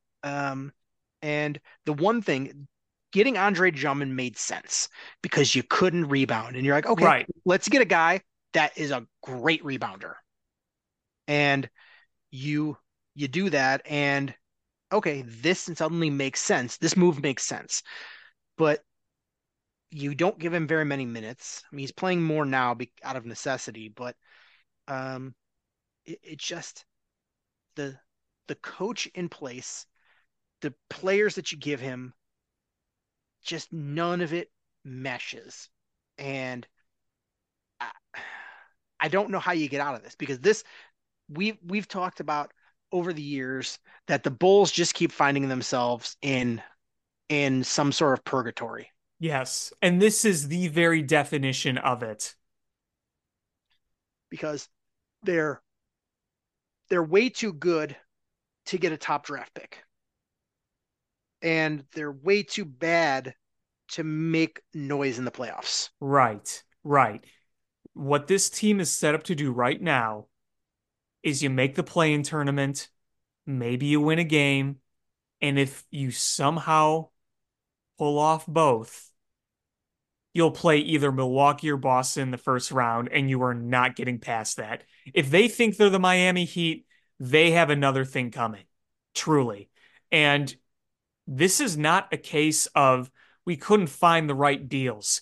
And the one thing, getting Andre Drummond made sense because you couldn't rebound. And you're like, okay, Right. let's get a guy that is a great rebounder. And you do that, and okay, this suddenly makes sense. This move makes sense. But you don't give him very many minutes. I mean, he's playing more now out of necessity, but um, it just the the coach in place, the players that you give him, just none of it meshes. And I, I don't know how you get out of this because we've talked about over the years that the Bulls just keep finding themselves in some sort of purgatory Yes. And this is the very definition of it. because they're they're way too good to get a top draft pick, and they're way too bad to make noise in the playoffs. Right. Right. What this team is set up to do right now is you make the play-in tournament, maybe you win a game, and if you somehow pull off both, you'll play either Milwaukee or Boston in the first round, and you are not getting past that. If they think they're the Miami Heat, they have another thing coming, truly. And this is not a case of we couldn't find the right deals.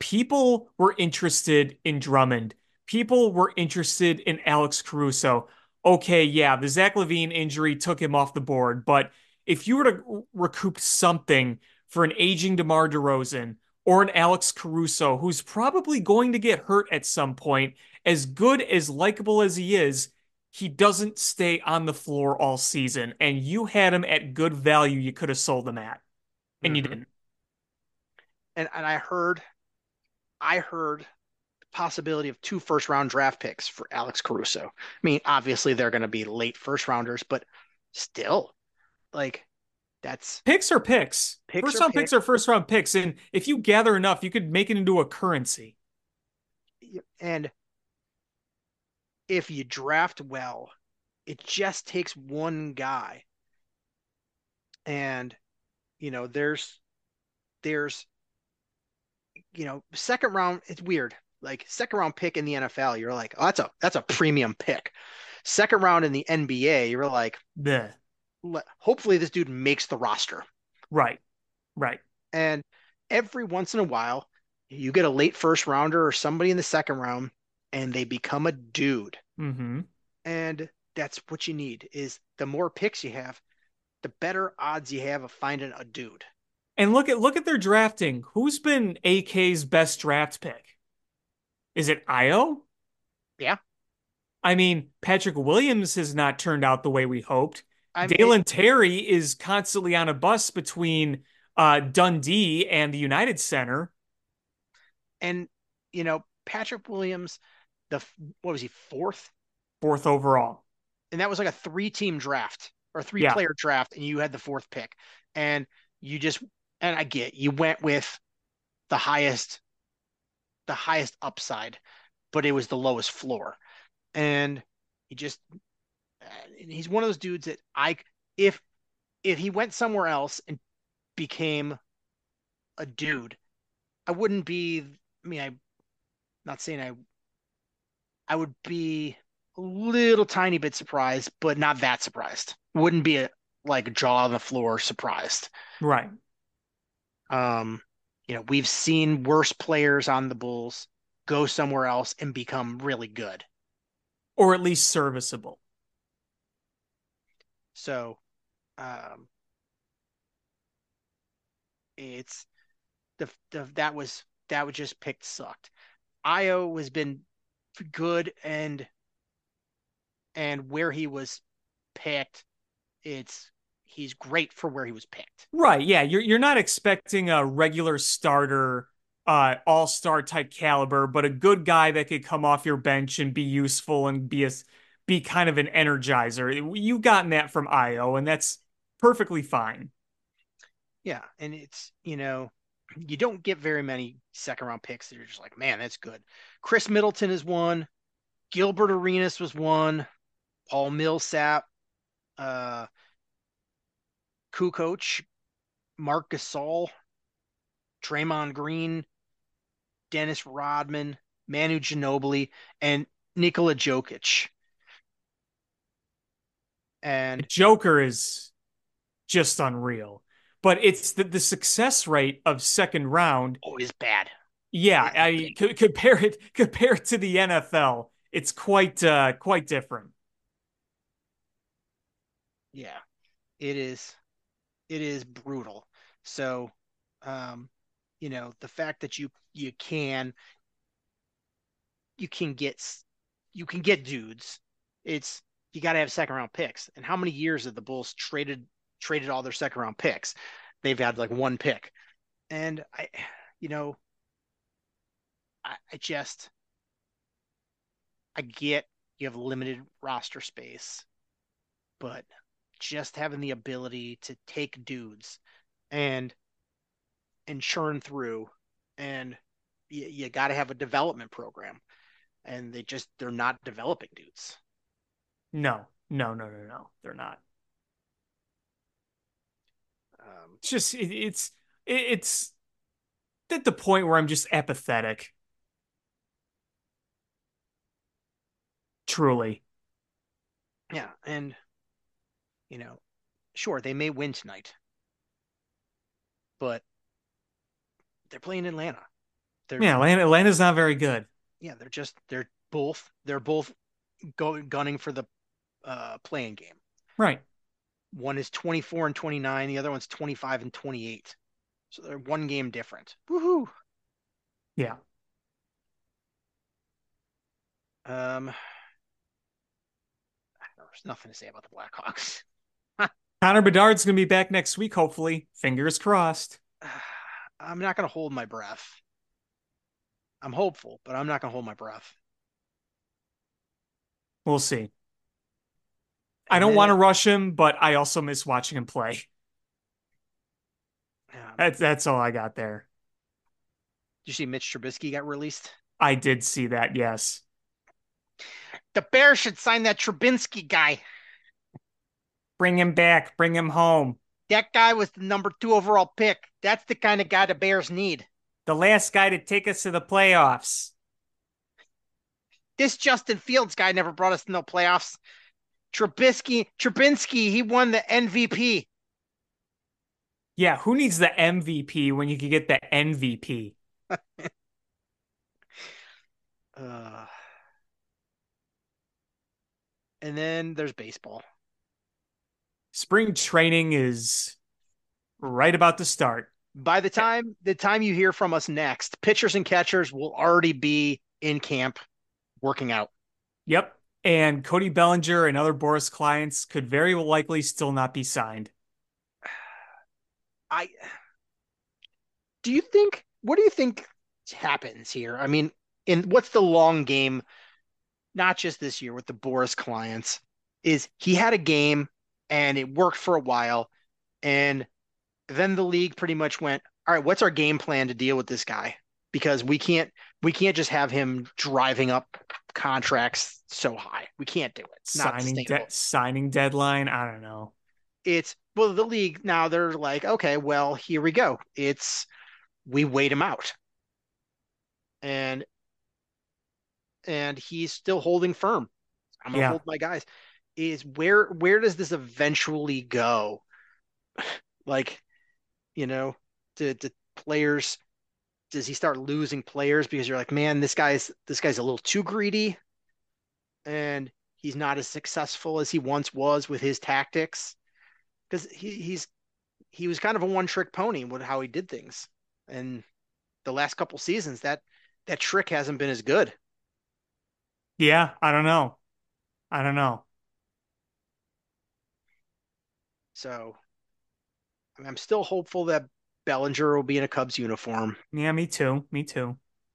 People were interested in Drummond. People were interested in Alex Caruso. okay, yeah, the Zach LaVine injury took him off the board, but if you were to recoup something for an aging DeMar DeRozan or an Alex Caruso, who's probably going to get hurt at some point, as good, as likable as he doesn't stay on the floor all season. And you had him at good value you could have sold him at, and you Hmm. didn't. And I heard the possibility of 2 first-round draft picks for Alex Caruso. I mean, obviously they're going to be late first rounders, but still, like that's Picks are picks. picks First are round picks picks. are first round picks. And if you gather enough, you could make it into a currency. And if you draft well, it just takes one guy. And there's second round, it's weird. Like second round pick in the NFL, you're like, oh, that's a premium pick. Second round in the NBA, you're like, The hopefully this dude makes the roster. right, right. And every once in a while, you get a late first rounder or somebody in the second round, and they become a dude. Hmm. And that's what you need is the more picks you have, the better odds you have of finding a dude. And look at their drafting. Who's been AK's best draft pick? Is it Io? Yeah. I mean, Patrick Williams has not turned out the way we hoped. I'm it, Dalen Terry is constantly on a bus between Dundee and the United Center, and Patrick Williams, the what was he, fourth? fourth overall. And that was like a three-team draft or Yeah, three-player draft, and you had the fourth pick. And you just and I get you went with the highest the highest upside, but it was the lowest floor. And he just he's one of those dudes that if if he went somewhere else and became a dude, I wouldn't be. I mean, I'm not saying I would be a little tiny bit surprised, but not that surprised. Wouldn't be a like jaw on the floor surprised. right. Um, we've seen worse players on the Bulls go somewhere else and become really good. Or at least serviceable. So, um, it's that was just picked sucked. Io has been good and where he was picked, it's he's great for where he was picked. Right, yeah, you're not expecting a regular starter, all-star type caliber, but a good guy that could come off your bench and be useful and be kind of an energizer. You've gotten that from Io, and that's perfectly fine. Yeah, and it's you don't get very many second round picks that you're just like, man, that's good. Chris Middleton is one. Gilbert Arenas was one. Paul Millsap, uh, Kukoc, Marc Gasol, Draymond Green, Dennis Rodman, Manu Ginobili, and Nikola Jokic. And Joker is just unreal. But it's the success rate of second round. always bad. Yeah, It is I bad. compare it to the NFL. It's quite different. Yeah, it is. It is brutal. So, um, the fact that you can get you can get dudes. It's you got to have second round picks. And how many years have the Bulls traded all their second round picks? They've had like one pick. And you know, I just I get you have limited roster space, but just having the ability to take dudes and churn through, and you got to have a development program, and they're not developing dudes. No, no, no, no, no. They're not. Um, It's just it's at the point where I'm just apathetic. Truly. yeah, and you know, sure they may win tonight, but they're playing Atlanta. They're Yeah, Atlanta's not very good. yeah, they're both gunning for the playing game. Right. One is 24 and 29. The other one's 25 and 28. So they're one game different. Woohoo! Yeah. Um, there's nothing to say about the Blackhawks. Connor Bedard's going to be back next week, hopefully. Fingers crossed. I'm not going to hold my breath. I'm hopeful, but I'm not going to hold my breath. We'll see. I And don't want then, to rush him, but I also miss watching him play. That's all I got there. did you see Mitch Trubisky got released? I did see that, yes. The Bears should sign that Trubinsky guy. Bring him back. Bring him home. That guy was the number 2 overall pick. That's the kind of guy the Bears need. The last guy to take us to the playoffs. This Justin Fields guy never brought us to no playoffs. Trubinsky, he won the MVP. Yeah, who needs the MVP when you can get the MVP? Uh, and then there's baseball. Spring training is right about to start. By the time you hear from us next, pitchers and catchers will already be in camp working out. Yep. And Cody Bellinger and other Boris clients could very likely still not be signed. I what do you think happens here? I mean, in what's the long game, not just this year with the Boris clients, is he had a game and it worked for a while, and then the league pretty much went, all right, what's our game plan to deal with this guy? Because we can't just have him driving up contracts so high. We can't do it. It's not sustainable. Signing deadline. I don't know. It's well, the league now they're like, okay, well, here we go. It's we wait him out. And he's still holding firm. I'm gonna Yeah. hold my guys. Is where does this eventually go? Like, to players, does he start losing players because you're like, man, this guy's a little too greedy and he's not as successful as he once was with his tactics? Because he was kind of a one-trick pony with how he did things. And the last couple seasons, that trick hasn't been as good. Yeah. I don't know. I don't know. So I mean, I'm still hopeful that Bellinger will be in a Cubs uniform. Yeah, me too. Me too.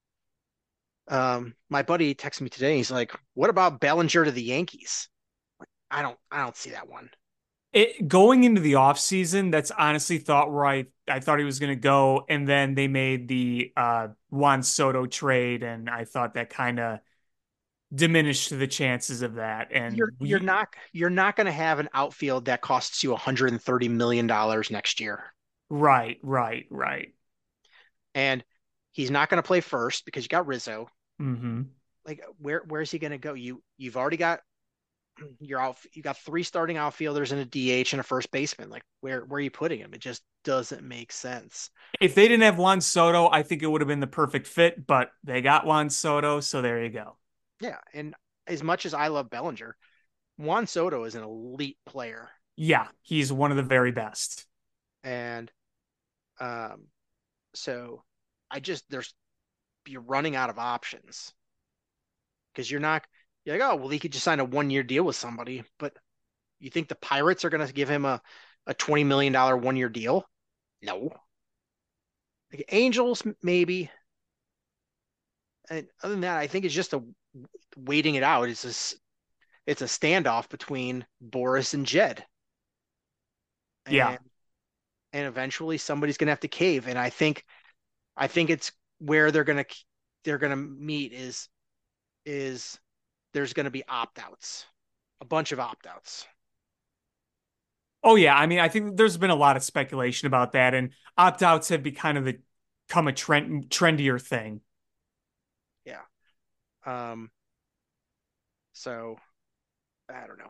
My buddy texted me today. He's like, "What about Bellinger to the Yankees?" I don't see that one. It going into the off season, that's honestly thought where I thought he was going to go, and then they made the Juan Soto trade, and I thought that kind of diminished the chances of that. And You're not going to have an outfield that costs you $130 million next year, right, right, right. and he's not going to play first because you got Rizzo. Hmm. Like, where's he going to go? You've already got you're out. You got 3 starting outfielders and a DH and a first baseman. Like, where are you putting him? It just doesn't make sense. If they didn't have Juan Soto, I think it would have been the perfect fit, but they got Juan Soto, so there you go. Yeah, and as much as I love Bellinger, Juan Soto is an elite player, Yeah, he's one of the very best. and um, so you're running out of options because you're like, oh well, he could just sign a 1-year deal with somebody, but you think the Pirates are going to give him a $20 million 1-year deal? No. Like Angels maybe, and other than that, I think it's just a waiting it out. It's a standoff between Boris and Jed, Yeah. and eventually somebody's going to have to cave. And I think it's where they're gonna meet is there's going to be opt outs, a bunch of opt outs. Oh yeah, I mean, I think there's been a lot of speculation about that, and opt-outs have become a trendier thing. Yeah. Um. So I don't know.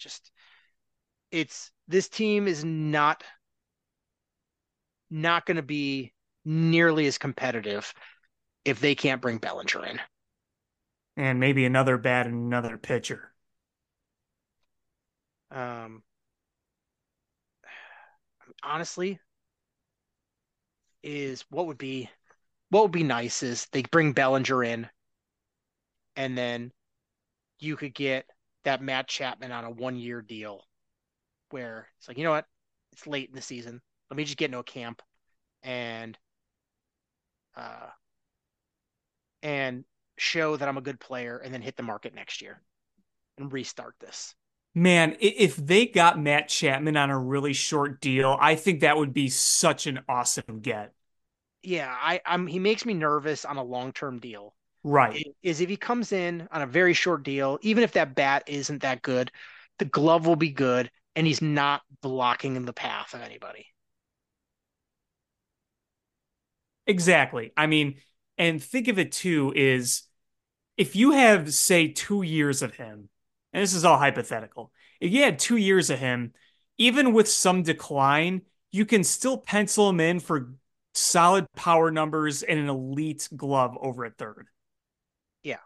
It's this team is not going to be nearly as competitive if they can't bring Bellinger in. And maybe another bat and another pitcher. Um, honestly, is what would be nice is they bring Bellinger in, and then you could get that Matt Chapman on a 1 year deal where it's like, you know what, it's late in the season. Let me just get into a camp and uh and show that I'm a good player, and then hit the market next year and restart this. Man, if they got Matt Chapman on a really short deal, I think that would be such an awesome get. Yeah, I'm he makes me nervous on a long-term deal. Right. Is if he comes in on a very short deal, even if that bat isn't that good, the glove will be good and he's not blocking in the path of anybody. Exactly. I mean, and think of it too is if you have, say, 2 years of him, and this is all hypothetical, if you had 2 years of him, even with some decline, you can still pencil him in for solid power numbers and an elite glove over at third. Yeah,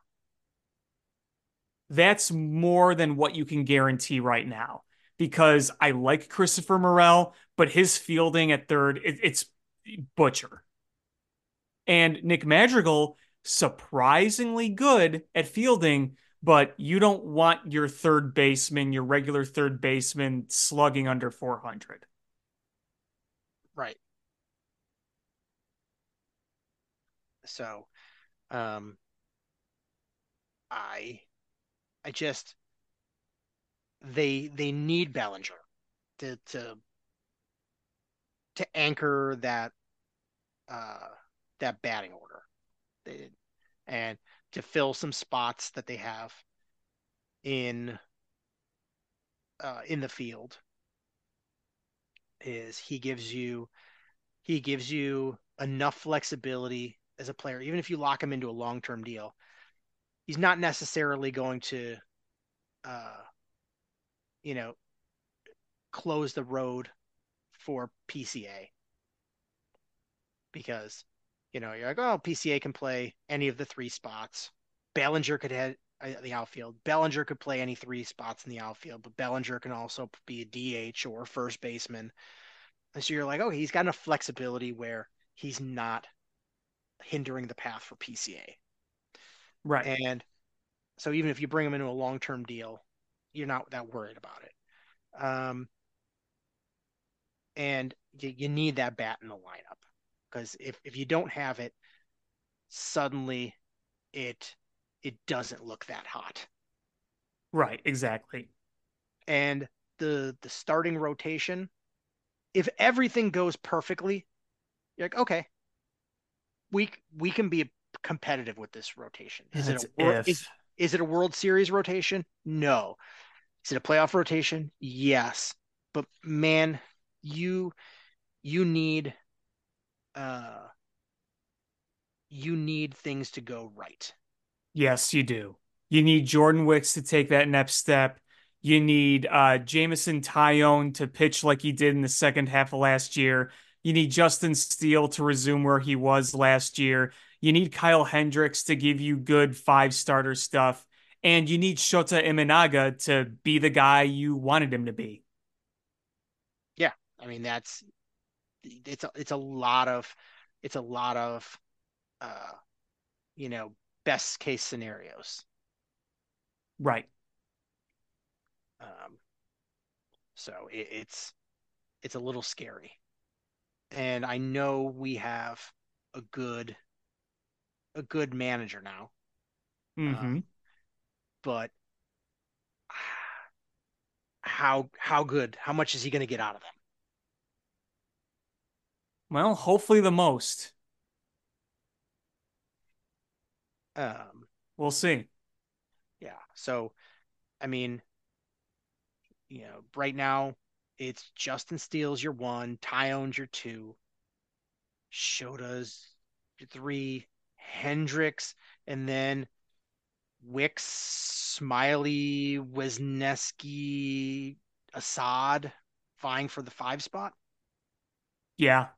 That's more than what you can guarantee right now because I like Christopher Morel, but his fielding at third, it's butcher. And Nick Madrigal, surprisingly good at fielding, but you don't want your third baseman, your regular third baseman, slugging under 400. right. So, um, I I just they need Bellinger to anchor uh that batting order. They, and to fill some spots that they have in in the field is he gives you enough flexibility as a player, even if you lock him into a long term deal. He's not necessarily going to uh, you know close the road for PCA because you're like, oh, PCA can play any of the three spots. Bellinger could hit the outfield. Bellinger could play any three spots in the outfield, but Bellinger can also be a DH or first baseman. And so you're like, oh, he's got enough flexibility where he's not hindering the path for PCA. Right. And so even if you bring him into a long term deal, you're not that worried about it. And you need that bat in the lineup because if you don't have it, suddenly it it doesn't look that hot. Right. Exactly. And the starting rotation, if everything goes perfectly, you're like, okay, we can be competitive with this rotation. Is it a That's world if. is it a World Series rotation? No. Is it a playoff rotation? Yes. But man, you you need uh you need things to go right. Yes, you do. You need Jordan Wicks to take that next step. You need Jameson Tyone to pitch like he did in the second half of last year. You need Justin Steele to resume where he was last year. You need Kyle Hendricks to give you good five starter stuff. And you need Shota Imanaga to be the guy you wanted him to be. Yeah. I mean that's it's a lot of it's a lot of uh you know best case scenarios. Right. Um so it's a little scary. And I know we have a good a good manager now. Hmm. Um, but how good? How much is he going to get out of Well, hopefully the most. them? We'll see. Yeah. So I mean, right now it's Justin Steele's your one, Tyone's your two, Shota's your three, Hendricks, and then Wicks, Smiley, Wisniewski, Assad vying for the five spot. Yeah.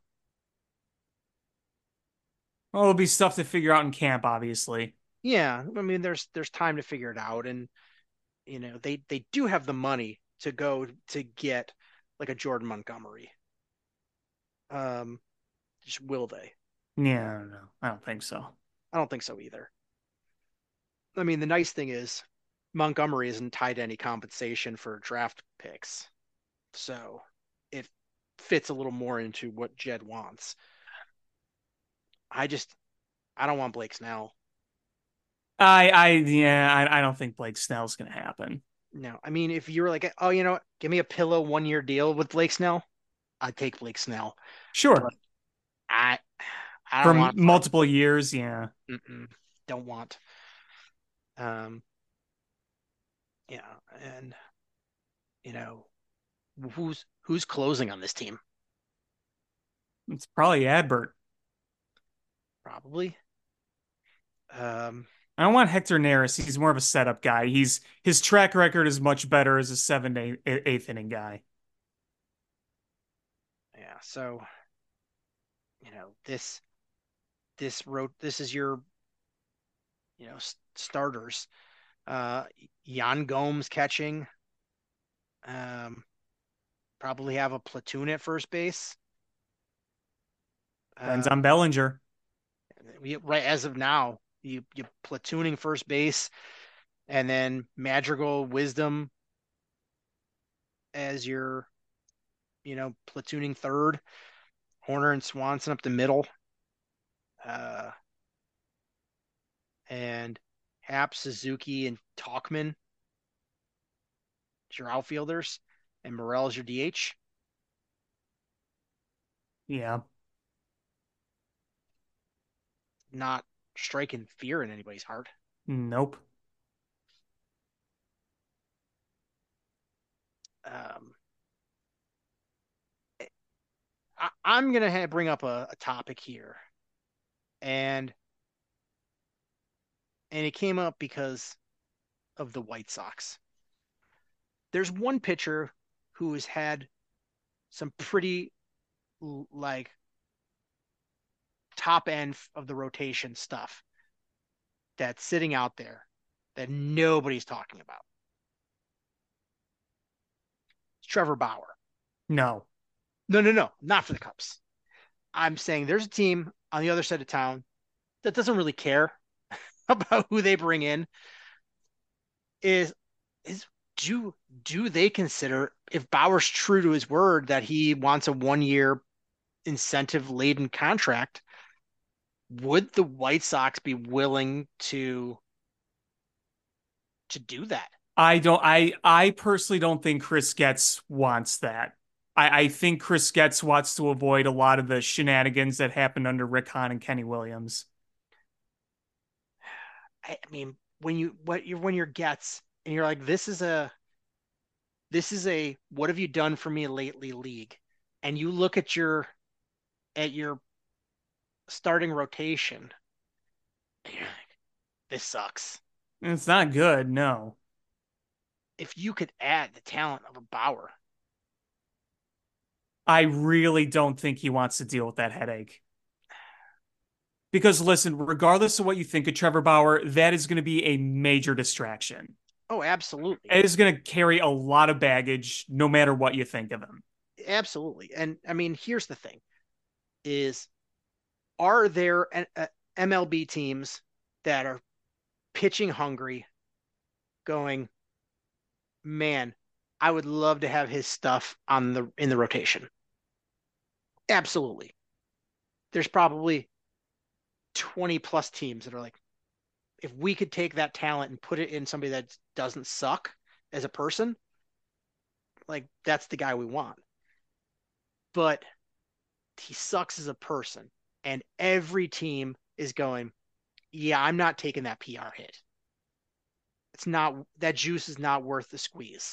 Well, it'll be stuff to figure out in camp, obviously. Yeah, I mean, there's time to figure it out, and they do have the money to go to get like a Jordan Montgomery. Um, just will they? Yeah, no, I don't think so. I don't think so either. I mean, the nice thing is Montgomery isn't tied to any compensation for draft picks, so it fits a little more into what Jed wants. I just I don't want Blake Snell. I don't think Blake Snell's gonna happen. No, I mean if you were like, oh, you know what, give me a pillow 1 year deal with Blake Snell, I'd take Blake Snell. Sure, But I I don't from want part of multiple years, yeah. it. Don't want. Um, yeah, and you know who's closing on this team? It's probably Adbert. Probably. Um, I don't want Hector Neris. He's more of a setup guy. His track record is much better as a seventh, eighth inning guy. yeah. So this is your starters. Uh, Yan Gomes catching. Um, probably have a platoon at first base. Depends Uh, on Bellinger. right as of now, you platooning first base, and then Madrigal, Wisdom as your platooning third. Horner and Swanson up the middle. Uh, and Happ, Suzuki, and Talkman as your outfielders, and Morel as your DH. Yeah. Not striking fear in anybody's heart. Nope. Um, I'm gonna bring up a topic here, and it came up because of the White Sox. There's one pitcher who has had some pretty like top end of the rotation stuff that's sitting out there that nobody's talking about. It's Trevor Bauer. No. No, not for the Cubs. I'm saying there's a team on the other side of town that doesn't really care about who they bring in. Is is do they consider, if Bauer's true to his word that he wants a 1 year incentive laden contract, would the White Sox be willing to do that? I personally don't think Chris Getz wants that. I think Chris Getz wants to avoid a lot of the shenanigans that happened under Rick Hahn and Kenny Williams. I mean, when you're Getz and you're like, this is a what have you done for me lately league, and you look at your starting rotation, and you're like, this sucks. It's not good, no. If you could add the talent of a Bauer, I really don't think he wants to deal with that headache. Because listen, regardless of what you think of Trevor Bauer, that is going to be a major distraction. oh, absolutely, It is going to carry a lot of baggage no matter what you think of him. absolutely. And I mean, here's the thing: is are there MLB teams that are pitching hungry, going, man, I would love to have his stuff in the rotation. Absolutely. There's probably 20 plus teams that are like, if we could take that talent and put it in somebody that doesn't suck as a person, like that's the guy we want. But he sucks as a person. And every team is going, yeah, I'm not taking that PR hit. It's not, that juice is not worth the squeeze.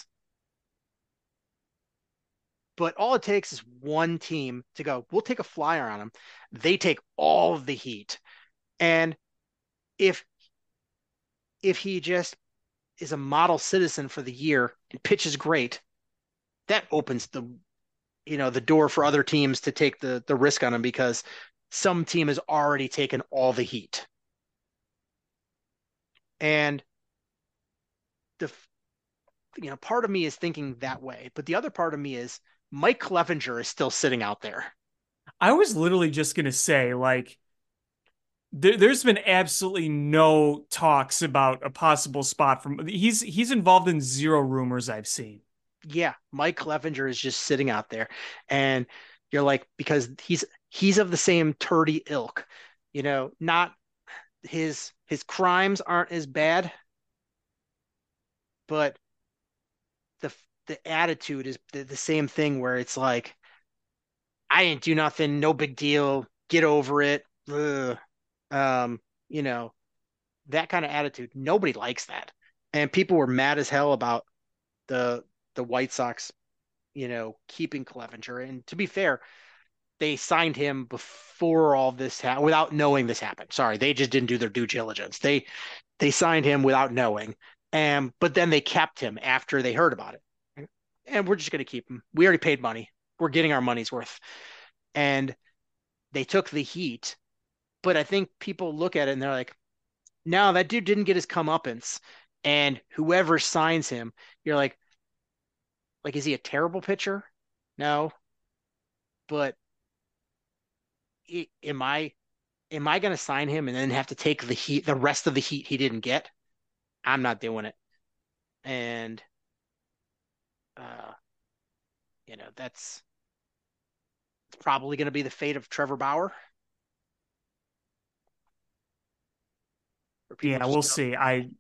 But all it takes is one team to go, we'll take a flyer on him. They take all of the heat. And if he just is a model citizen for the year and pitches great, that opens the door for other teams to take the risk on him, because some team has already taken all the heat. And the part of me is thinking that way, but the other part of me is Mike Clevenger is still sitting out there. I was literally just gonna say, like, there's been absolutely no talks about a possible spot from he's involved in zero rumors I've seen. Yeah, Mike Clevenger is just sitting out there, and you're like, because he's of the same turdy ilk, not his crimes aren't as bad, but the the attitude is the same thing where it's like, I didn't do nothing, no big deal, get over it. Ugh. Um, you know, that kind of attitude. Nobody likes that. And people were mad as hell about the the White Sox, keeping Clevenger. And to be fair, they signed him before all this happened, without knowing this happened. Sorry, they just didn't do their due diligence. They signed him without knowing, and but then they kept him after they heard about it. And we're just going to keep him. We already paid money. We're getting our money's worth. And they took the heat, but I think people look at it and they're like, no, that dude didn't get his comeuppance. And whoever signs him, you're like, is he a terrible pitcher? No, but am I going to sign him and then have to take the heat, the rest of the heat he didn't get? I'm not doing it. And uh, that's it's probably going to be the fate of Trevor Bauer. Where people Yeah, just we'll go, see.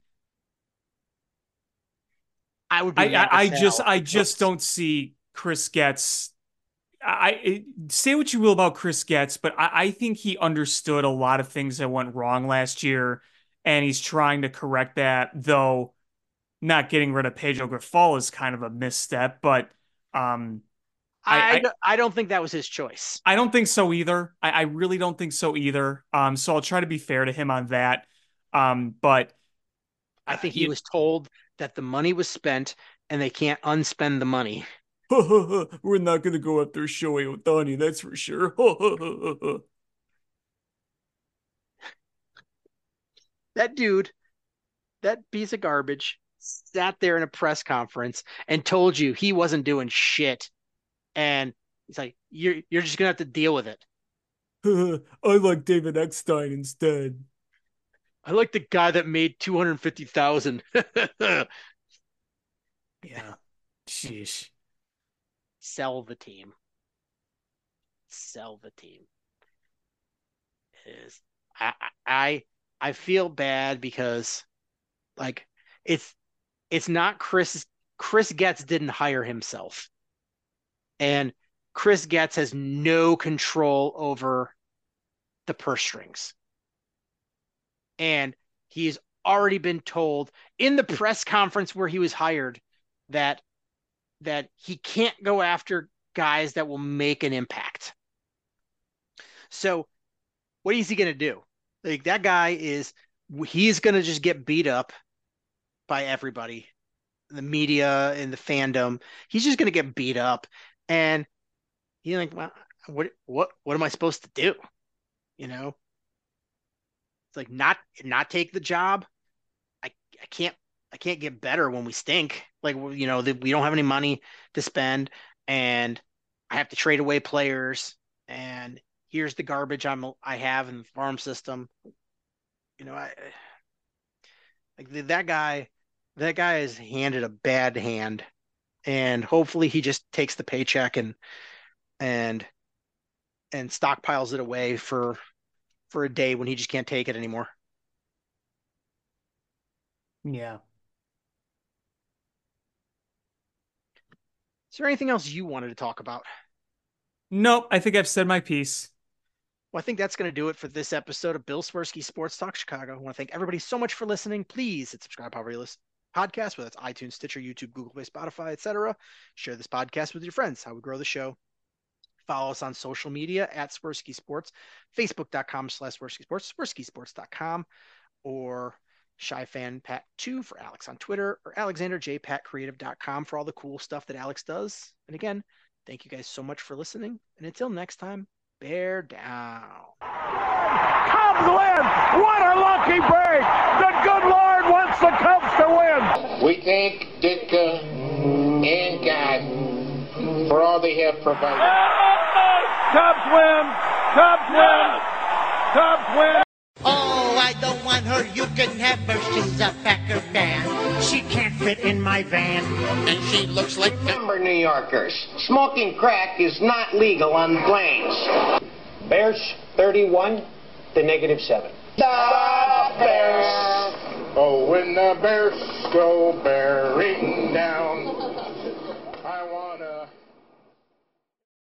I would be mad as hell if I the just Cubs. don't see Chris Getz. Say what you will about Chris Getz, but I think he understood a lot of things that went wrong last year, and he's trying to correct that. Though not getting rid of Pedro Grifol is kind of a misstep, but um, I, I I don't think that was his choice. I don't think so either. I really don't think so either. So I'll try to be fair to him on that. But I think he you, was told that the money was spent and they can't unspend the money. we're not gonna go after Shohei Ohtani, that's for sure. That dude, that piece of garbage, sat there in a press conference and told you he wasn't doing shit. And he's like, you're just gonna have to deal with it. I like David Eckstein instead. I like the guy that made 250,000. Yeah. Sheesh. Sell the team. Sell the team. Is I I I feel bad because like it's it's not Chris Getz didn't hire himself. And Chris Getz has no control over the purse strings. And he's already been told in the press conference where he was hired that he can't go after guys that will make an impact. So what is he going to do? Like that guy he's going to just get beat up by everybody, the media and the fandom. He's just going to get beat up, and you're like, well, what am I supposed to do? You know, it's like not take the job. I I can't I can't get better when we stink. Like we don't have any money to spend, and I have to trade away players. And here's the garbage I have in the farm system. I like that guy is handed a bad hand, and hopefully he just takes the paycheck and and stockpiles it away for a day when he just can't take it anymore. Yeah. Is there anything else you wanted to talk about? Nope, I think I've said my piece. Well, I think that's going to do it for this episode of Bill Swirsky Sports Talk Chicago. I want to thank everybody so much for listening. Please hit subscribe however you listen podcast, whether it's iTunes, Stitcher, YouTube, Google Play, Spotify, etc. Share this podcast with your friends. How we grow the show. Follow us on social media at Swirsky Sports, Facebook.com/Swirsky Sports, SwirskySports.com, or ShyFanPat2 for Alex on Twitter, or AlexanderJPatCreative.com for all the cool stuff that Alex does. And again, thank you guys so much for listening. And until next time, bear down. Cubs win! What a lucky break! The good Lord wants the Cubs to win! We think Ditka and God for all they have provided. Cubs win! Cubs win! Cubs win! Oh, I don't want her. You can have her. She's a Packer fan. She can't fit in my van. And she looks like Remember, New Yorkers, smoking crack is not legal on planes. Bears 31 to -7. the Bears. Oh, when the Bears go bearing down